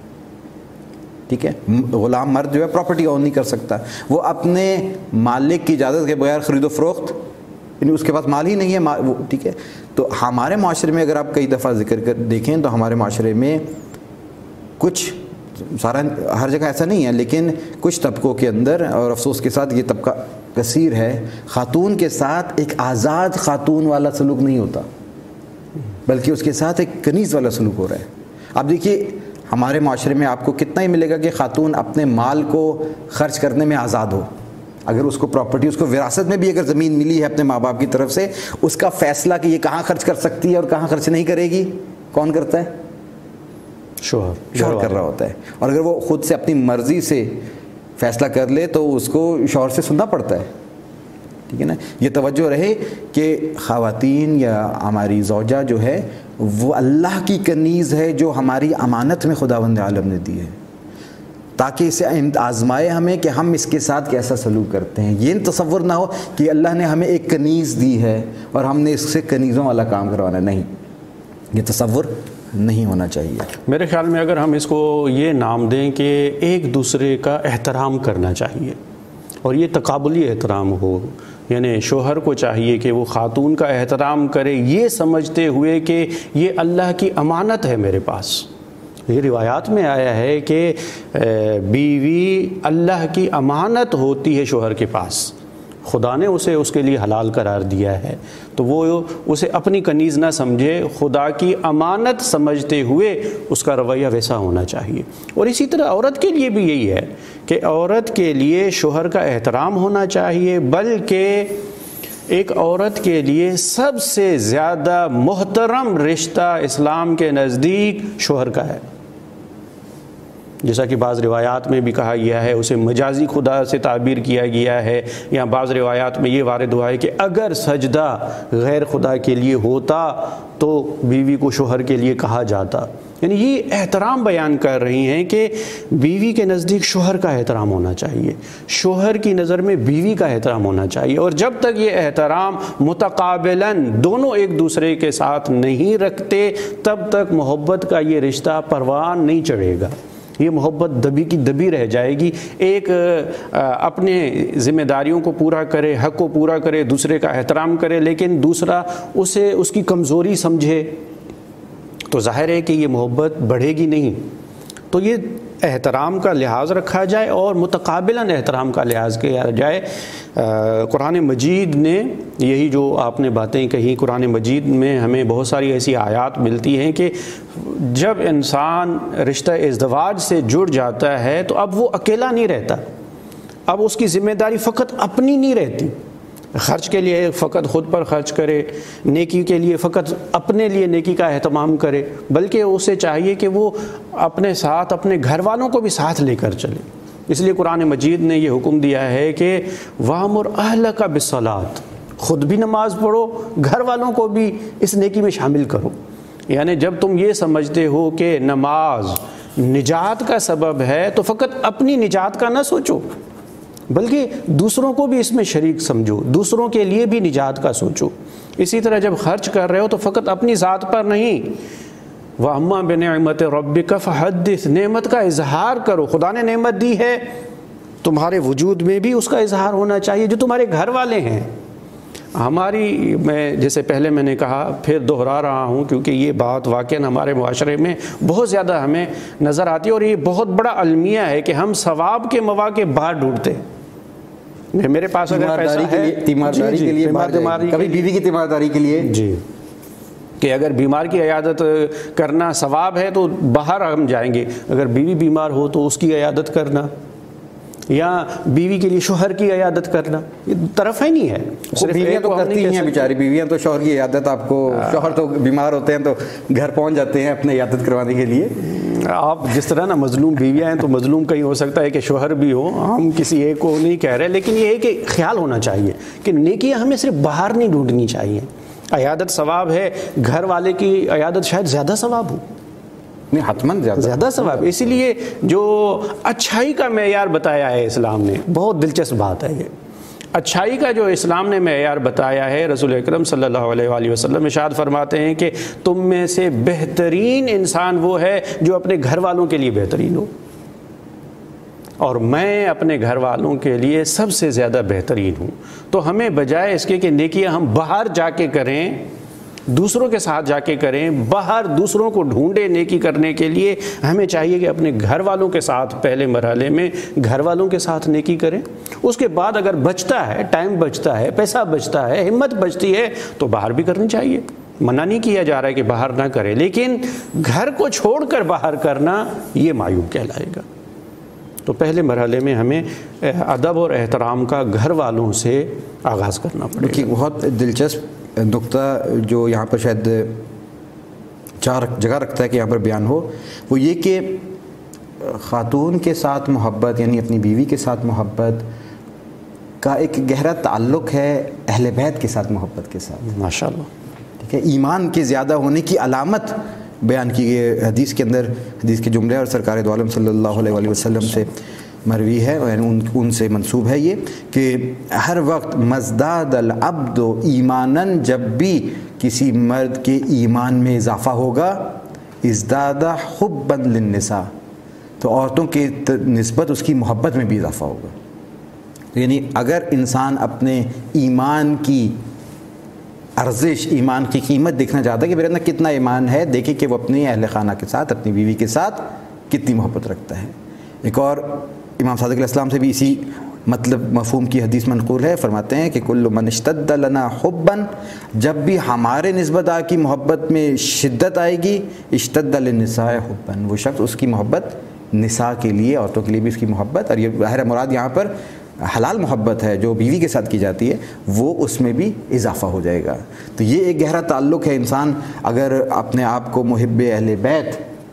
ٹھیک ہے, غلام مرد جو ہے پراپرٹی اون نہیں کر سکتا, وہ اپنے مالک کی اجازت کے بغیر خرید و فروخت, یعنی اس کے پاس مال ہی نہیں ہے وہ, ٹھیک ہے. تو ہمارے معاشرے میں اگر آپ کئی دفعہ ذکر کر دیکھیں تو ہمارے معاشرے میں کچھ, سارا ہر جگہ ایسا نہیں ہے, لیکن کچھ طبقوں کے اندر, اور افسوس کے ساتھ یہ طبقہ کثیر ہے, خاتون کے ساتھ ایک آزاد خاتون والا سلوک نہیں ہوتا بلکہ اس کے ساتھ ایک کنیز والا سلوک ہو رہا ہے. اب دیکھیے ہمارے معاشرے میں آپ کو کتنا ہی ملے گا کہ خاتون اپنے مال کو خرچ کرنے میں آزاد ہو. اگر اس کو پراپرٹی, اس کو وراثت میں بھی اگر زمین ملی ہے اپنے ماں باپ کی طرف سے, اس کا فیصلہ کہ یہ کہاں خرچ کر سکتی ہے اور کہاں خرچ نہیں کرے گی کون کرتا ہے؟ شوہر شوہر کر رہا ہوتا ہے. اور اگر وہ خود سے اپنی مرضی سے فیصلہ کر لے تو اس کو شوہر سے سننا پڑتا ہے, ٹھیک ہے نا. یہ توجہ رہے کہ خواتین یا ہماری زوجہ جو ہے وہ اللہ کی کنیز ہے جو ہماری امانت میں خداوند عالم نے دی ہے, تاکہ اسے آزمائے ہمیں کہ ہم اس کے ساتھ کیسا سلوک کرتے ہیں. یہ تصور نہ ہو کہ اللہ نے ہمیں ایک کنیز دی ہے اور ہم نے اس سے کنیزوں والا کام کروانا, نہیں, یہ تصور نہیں ہونا چاہیے. میرے خیال میں اگر ہم اس کو یہ نام دیں کہ ایک دوسرے کا احترام کرنا چاہیے, اور یہ تقابلی احترام ہو, یعنی شوہر کو چاہیے کہ وہ خاتون کا احترام کرے یہ سمجھتے ہوئے کہ یہ اللہ کی امانت ہے میرے پاس. یہ روایات میں آیا ہے کہ بیوی اللہ کی امانت ہوتی ہے شوہر کے پاس, خدا نے اسے اس کے لیے حلال قرار دیا ہے, تو وہ اسے اپنی کنیز نہ سمجھے, خدا کی امانت سمجھتے ہوئے اس کا رویہ ویسا ہونا چاہیے. اور اسی طرح عورت کے لیے بھی یہی ہے کہ عورت کے لیے شوہر کا احترام ہونا چاہیے, بلکہ ایک عورت کے لیے سب سے زیادہ محترم رشتہ اسلام کے نزدیک شوہر کا ہے. جیسا کہ بعض روایات میں بھی کہا گیا ہے, اسے مجازی خدا سے تعبیر کیا گیا ہے, یا بعض روایات میں یہ وارد ہوا ہے کہ اگر سجدہ غیر خدا کے لیے ہوتا تو بیوی کو شوہر کے لیے کہا جاتا. یعنی یہ احترام بیان کر رہی ہیں کہ بیوی کے نزدیک شوہر کا احترام ہونا چاہیے, شوہر کی نظر میں بیوی کا احترام ہونا چاہیے. اور جب تک یہ احترام متقابلاً دونوں ایک دوسرے کے ساتھ نہیں رکھتے تب تک محبت کا یہ رشتہ پروان نہیں چڑھے گا. یہ محبت دبی کی دبی رہ جائے گی. ایک اپنے ذمہ داریوں کو پورا کرے, حق کو پورا کرے, دوسرے کا احترام کرے, لیکن دوسرا اسے اس کی کمزوری سمجھے, تو ظاہر ہے کہ یہ محبت بڑھے گی نہیں. تو یہ احترام کا لحاظ رکھا جائے اور متقابلاً احترام کا لحاظ کیا جائے. قرآن مجید نے یہی جو آپ نے باتیں کہیں, قرآن مجید میں ہمیں بہت ساری ایسی آیات ملتی ہیں کہ جب انسان رشتہ ازدواج سے جڑ جاتا ہے تو اب وہ اکیلا نہیں رہتا, اب اس کی ذمہ داری فقط اپنی نہیں رہتی. خرچ کے لیے فقط خود پر خرچ کرے, نیکی کے لیے فقط اپنے لیے نیکی کا اہتمام کرے, بلکہ اسے چاہیے کہ وہ اپنے ساتھ اپنے گھر والوں کو بھی ساتھ لے کر چلے. اس لیے قرآن مجید نے یہ حکم دیا ہے کہ وَأْمُرْ أَهْلَكَ بِالصَّلَاةِ, خود بھی نماز پڑھو, گھر والوں کو بھی اس نیکی میں شامل کرو. یعنی جب تم یہ سمجھتے ہو کہ نماز نجات کا سبب ہے تو فقط اپنی نجات کا نہ سوچو, بلکہ دوسروں کو بھی اس میں شریک سمجھو, دوسروں کے لیے بھی نجات کا سوچو. اسی طرح جب خرچ کر رہے ہو تو فقط اپنی ذات پر نہیں, وَأَمَّا بِنِعْمَةِ رَبِّكَ فَحَدِّثْ, نعمت کا اظہار کرو. خدا نے نعمت دی ہے, تمہارے وجود میں بھی اس کا اظہار ہونا چاہیے. جو تمہارے گھر والے ہیں, ہماری, میں جیسے پہلے میں نے کہا, پھر دہرا رہا ہوں کیونکہ یہ بات واقعاً ہمارے معاشرے میں بہت زیادہ ہمیں نظر آتی ہے, اور یہ بہت بڑا المیہ ہے کہ ہم ثواب کے مواقع باہر ڈھونڈتے ہیں. میرے پاس اگر پیسہ ہے, تیمارداری کے لیے, کبھی بیوی کی تیمارداری کے لیے, جی کہ اگر بیمار کی عیادت کرنا ثواب ہے تو باہر ہم جائیں گے، اگر بیوی بیمار ہو تو اس کی عیادت کرنا، یا بیوی کے لیے شوہر کی عیادت کرنا، یہ طرف ہی نہیں ہے. بیویاں تو کرتی ہیں بیچاری، بیویاں تو شوہر کی عیادت، آپ کو شوہر تو بیمار ہوتے ہیں تو گھر پہنچ جاتے ہیں اپنے عیادت کروانے کے لیے. آپ جس طرح نا مظلوم بیویاں ہیں تو مظلوم کہیں ہو سکتا ہے کہ شوہر بھی ہو، ہم کسی ایک کو نہیں کہہ رہے، لیکن یہ ہے کہ خیال ہونا چاہیے کہ نیکیاں ہمیں صرف باہر نہیں ڈھونڈنی چاہیے. عیادت ثواب ہے، گھر والے کی عیادت شاید زیادہ ثواب ہو، نہیں حتماً زیادہ زیادہ ثواب. اسی لیے جو اچھائی کا معیار بتایا ہے اسلام نے، بہت دلچسپ بات ہے یہ. اچھائی کا جو اسلام نے معیار بتایا ہے، رسول اکرم صلی اللہ علیہ وآلہ وسلم ارشاد فرماتے ہیں کہ تم میں سے بہترین انسان وہ ہے جو اپنے گھر والوں کے لیے بہترین ہو، اور میں اپنے گھر والوں کے لیے سب سے زیادہ بہترین ہوں. تو ہمیں بجائے اس کے کہ نیکیاں ہم باہر جا کے کریں، دوسروں کے ساتھ جا کے کریں، باہر دوسروں کو ڈھونڈے نیکی کرنے کے لیے، ہمیں چاہیے کہ اپنے گھر والوں کے ساتھ پہلے مرحلے میں گھر والوں کے ساتھ نیکی کریں. اس کے بعد اگر بچتا ہے، ٹائم بچتا ہے، پیسہ بچتا ہے، ہمت بچتی ہے تو باہر بھی کرنی چاہیے. منع نہیں کیا جا رہا ہے کہ باہر نہ کرے، لیکن گھر کو چھوڑ کر باہر کرنا یہ معیوب کہلائے گا. تو پہلے مرحلے میں ہمیں ادب اور احترام کا گھر والوں سے آغاز کرنا پڑے گا. بہت دلچسپ نقطہ جو یہاں پر شاید چار جگہ رکھتا ہے کہ یہاں پر بیان ہو، وہ یہ کہ خاتون کے ساتھ محبت، یعنی اپنی بیوی کے ساتھ محبت کا ایک گہرا تعلق ہے اہل بیت کے ساتھ محبت کے ساتھ. ماشاءاللہ. ٹھیک ہے، ایمان کے زیادہ ہونے کی علامت بیان کی گئی حدیث کے اندر، حدیث کے جملے اور سرکار دو عالم صلی اللہ علیہ وآلہ وسلم سے مروی ہے، ان ان سے منسوب ہے یہ کہ ہر وقت مزداد العبد ایماناً، جب بھی کسی مرد کے ایمان میں اضافہ ہوگا، ازداد حبا للنساء، تو عورتوں کے نسبت اس کی محبت میں بھی اضافہ ہوگا. یعنی اگر انسان اپنے ایمان کی ارزش، ایمان کی قیمت دیکھنا چاہتا ہے کہ میرے اندر کتنا ایمان ہے، دیکھیں کہ وہ اپنی اہل خانہ کے ساتھ، اپنی بیوی کے ساتھ کتنی محبت رکھتا ہے. ایک اور امام صادق علیہ السلام سے بھی اسی مطلب مفہوم کی حدیث منقول ہے، فرماتے ہیں کہ کل من اشتد لنا حبا، جب بھی ہمارے نسبت آ کی محبت میں شدت آئے گی، اشتد للنساء حبا، وہ شخص اس کی محبت نساء کے لیے، عورتوں کے لیے بھی اس کی محبت، اور یہ ظاہر مراد یہاں پر حلال محبت ہے جو بیوی کے ساتھ کی جاتی ہے، وہ اس میں بھی اضافہ ہو جائے گا. تو یہ ایک گہرا تعلق ہے. انسان اگر اپنے آپ کو محب اہل بیت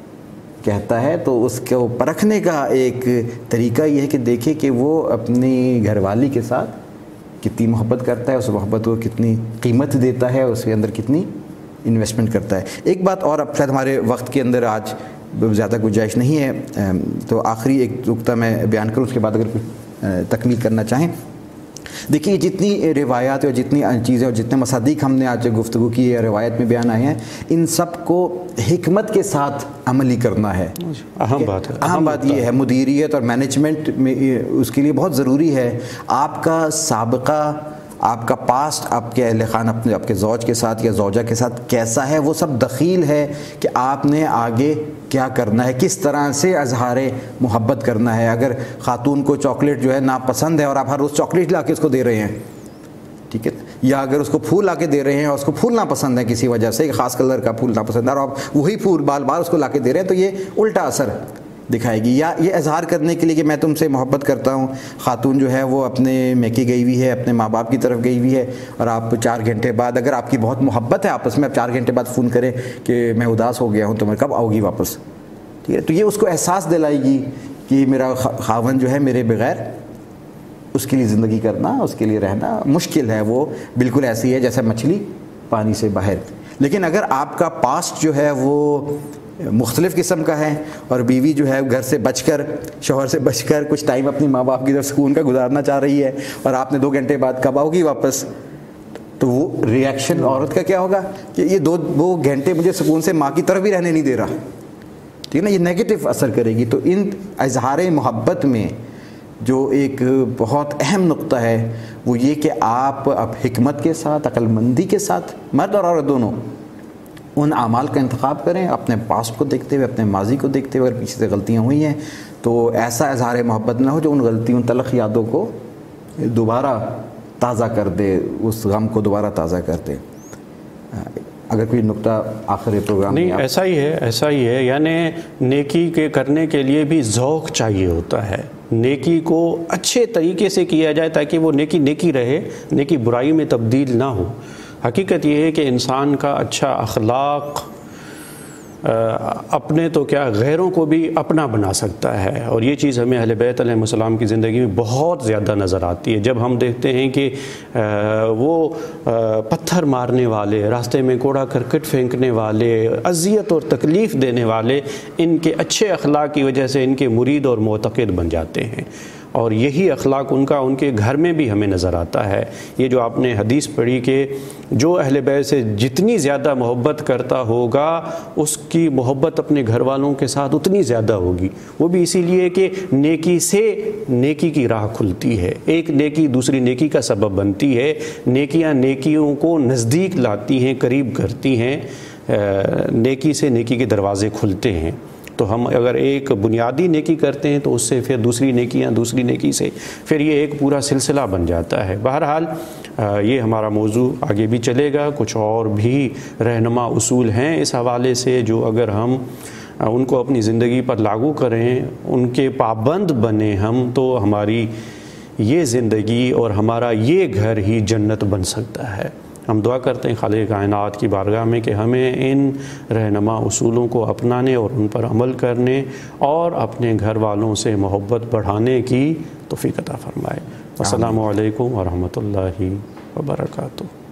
کہتا ہے تو اس کو پرکھنے کا ایک طریقہ یہ ہے کہ دیکھے کہ وہ اپنی گھر والی کے ساتھ کتنی محبت کرتا ہے، اس محبت کو کتنی قیمت دیتا ہے، اس کے اندر کتنی انویسٹمنٹ کرتا ہے. ایک بات اور، اب شاید ہمارے وقت کے اندر آج زیادہ گنجائش نہیں ہے، تو آخری ایک نقطہ میں بیان کروں، اس کے بعد اگر تکمیل کرنا چاہیں. دیکھیے جتنی روایات اور جتنی چیزیں اور جتنے مصادیق ہم نے آج گفتگو کی ہے، روایت میں بیان آئے ہیں، ان سب کو حکمت کے ساتھ عملی کرنا ہے. اہم بات ہے. اہم بات یہ ہے، مدیریت اور مینجمنٹ میں اس کے لیے بہت ضروری ہے آپ کا سابقہ، آپ کا پاسٹ، آپ کے اہل خانہ، اپنے آپ کے زوج کے ساتھ یا زوجہ کے ساتھ کیسا ہے، وہ سب دخیل ہے کہ آپ نے آگے کیا کرنا ہے، کس طرح سے اظہار محبت کرنا ہے. اگر خاتون کو چاکلیٹ جو ہے ناپسند ہے اور آپ ہر روز چاکلیٹ لا کے اس کو دے رہے ہیں، ٹھیک ہے، یا اگر اس کو پھول لا کے دے رہے ہیں اور اس کو پھول ناپسند ہے کسی وجہ سے، خاص کلر کا پھول ناپسند ہے، اور آپ وہی پھول بار بار اس کو لا کے دے رہے ہیں، تو یہ الٹا اثر دکھائے گی. یا یہ اظہار کرنے کے لیے کہ میں تم سے محبت کرتا ہوں، خاتون جو ہے وہ اپنے میکے گئی ہوئی ہے، اپنے ماں باپ کی طرف گئی ہوئی ہے، اور آپ چار گھنٹے بعد، اگر آپ کی بہت محبت ہے آپس میں، آپ چار گھنٹے بعد فون کریں کہ میں اداس ہو گیا ہوں، تو میں کب آؤ گی واپس، ٹھیک ہے. تو یہ اس کو احساس دلائے گی کہ میرا خاون جو ہے میرے بغیر، اس کے لیے زندگی کرنا، اس کے لیے رہنا مشکل ہے، وہ بالکل ایسی ہے جیسے مچھلی پانی سے باہر. لیکن اگر آپ کا پاسٹ جو ہے وہ مختلف قسم کا ہے، اور بیوی جو ہے گھر سے بچ کر، شوہر سے بچ کر کچھ ٹائم اپنی ماں باپ کی طرف سکون کا گزارنا چاہ رہی ہے، اور آپ نے دو گھنٹے بعد کب آؤ گی واپس، تو وہ ریئیکشن عورت کا کیا ہوگا کہ یہ دو وہ گھنٹے مجھے سکون سے ماں کی طرف بھی رہنے نہیں دے رہا، ٹھیک ہے نا، یہ نیگیٹو اثر کرے گی. تو ان اظہار محبت میں جو ایک بہت اہم نقطہ ہے وہ یہ کہ آپ اب حکمت کے ساتھ، عقل مندی کے ساتھ، مرد اور عورت دونوں، ان اعمال کا انتخاب کریں، اپنے پاسٹ کو دیکھتے ہوئے، اپنے ماضی کو دیکھتے ہوئے. اگر پیچھے سے غلطیاں ہوئی ہیں تو ایسا اظہار محبت نہ ہو جو ان غلطیوں، تلخ یادوں کو دوبارہ تازہ کر دے، اس غم کو دوبارہ تازہ کر دے. اگر کوئی نقطہ آخر پروگرام نہیں، ایسا ہی ہے ایسا ہی ہے یعنی نیکی کے کرنے کے لیے بھی ذوق چاہیے ہوتا ہے، نیکی کو اچھے طریقے سے کیا جائے تاکہ وہ نیکی نیکی رہے، نیکی برائی میں تبدیل نہ ہو۔ حقیقت یہ ہے کہ انسان کا اچھا اخلاق اپنے تو کیا غیروں کو بھی اپنا بنا سکتا ہے، اور یہ چیز ہمیں اہل بیت علیہ السلام کی زندگی میں بہت زیادہ نظر آتی ہے۔ جب ہم دیکھتے ہیں کہ وہ پتھر مارنے والے، راستے میں کوڑا کرکٹ پھینکنے والے، اذیت اور تکلیف دینے والے ان کے اچھے اخلاق کی وجہ سے ان کے مرید اور معتقد بن جاتے ہیں، اور یہی اخلاق ان کا ان کے گھر میں بھی ہمیں نظر آتا ہے۔ یہ جو آپ نے حدیث پڑھی کہ جو اہل بیت سے جتنی زیادہ محبت کرتا ہوگا اس کی محبت اپنے گھر والوں کے ساتھ اتنی زیادہ ہوگی، وہ بھی اسی لیے کہ نیکی سے نیکی کی راہ کھلتی ہے، ایک نیکی دوسری نیکی کا سبب بنتی ہے، نیکیاں نیکیوں کو نزدیک لاتی ہیں، قریب کرتی ہیں، نیکی سے نیکی کے دروازے کھلتے ہیں۔ تو ہم اگر ایک بنیادی نیکی کرتے ہیں تو اس سے پھر دوسری نیکیاں، دوسری نیکی سے پھر یہ ایک پورا سلسلہ بن جاتا ہے۔ بہرحال یہ ہمارا موضوع آگے بھی چلے گا، کچھ اور بھی رہنما اصول ہیں اس حوالے سے جو اگر ہم ان کو اپنی زندگی پر لاگو کریں، ان کے پابند بنیں ہم، تو ہماری یہ زندگی اور ہمارا یہ گھر ہی جنت بن سکتا ہے۔ ہم دعا کرتے ہیں خالق کائنات کی بارگاہ میں کہ ہمیں ان رہنما اصولوں کو اپنانے اور ان پر عمل کرنے اور اپنے گھر والوں سے محبت بڑھانے کی توفیق عطا فرمائے۔ السلام علیکم ورحمۃ اللہ وبرکاتہ۔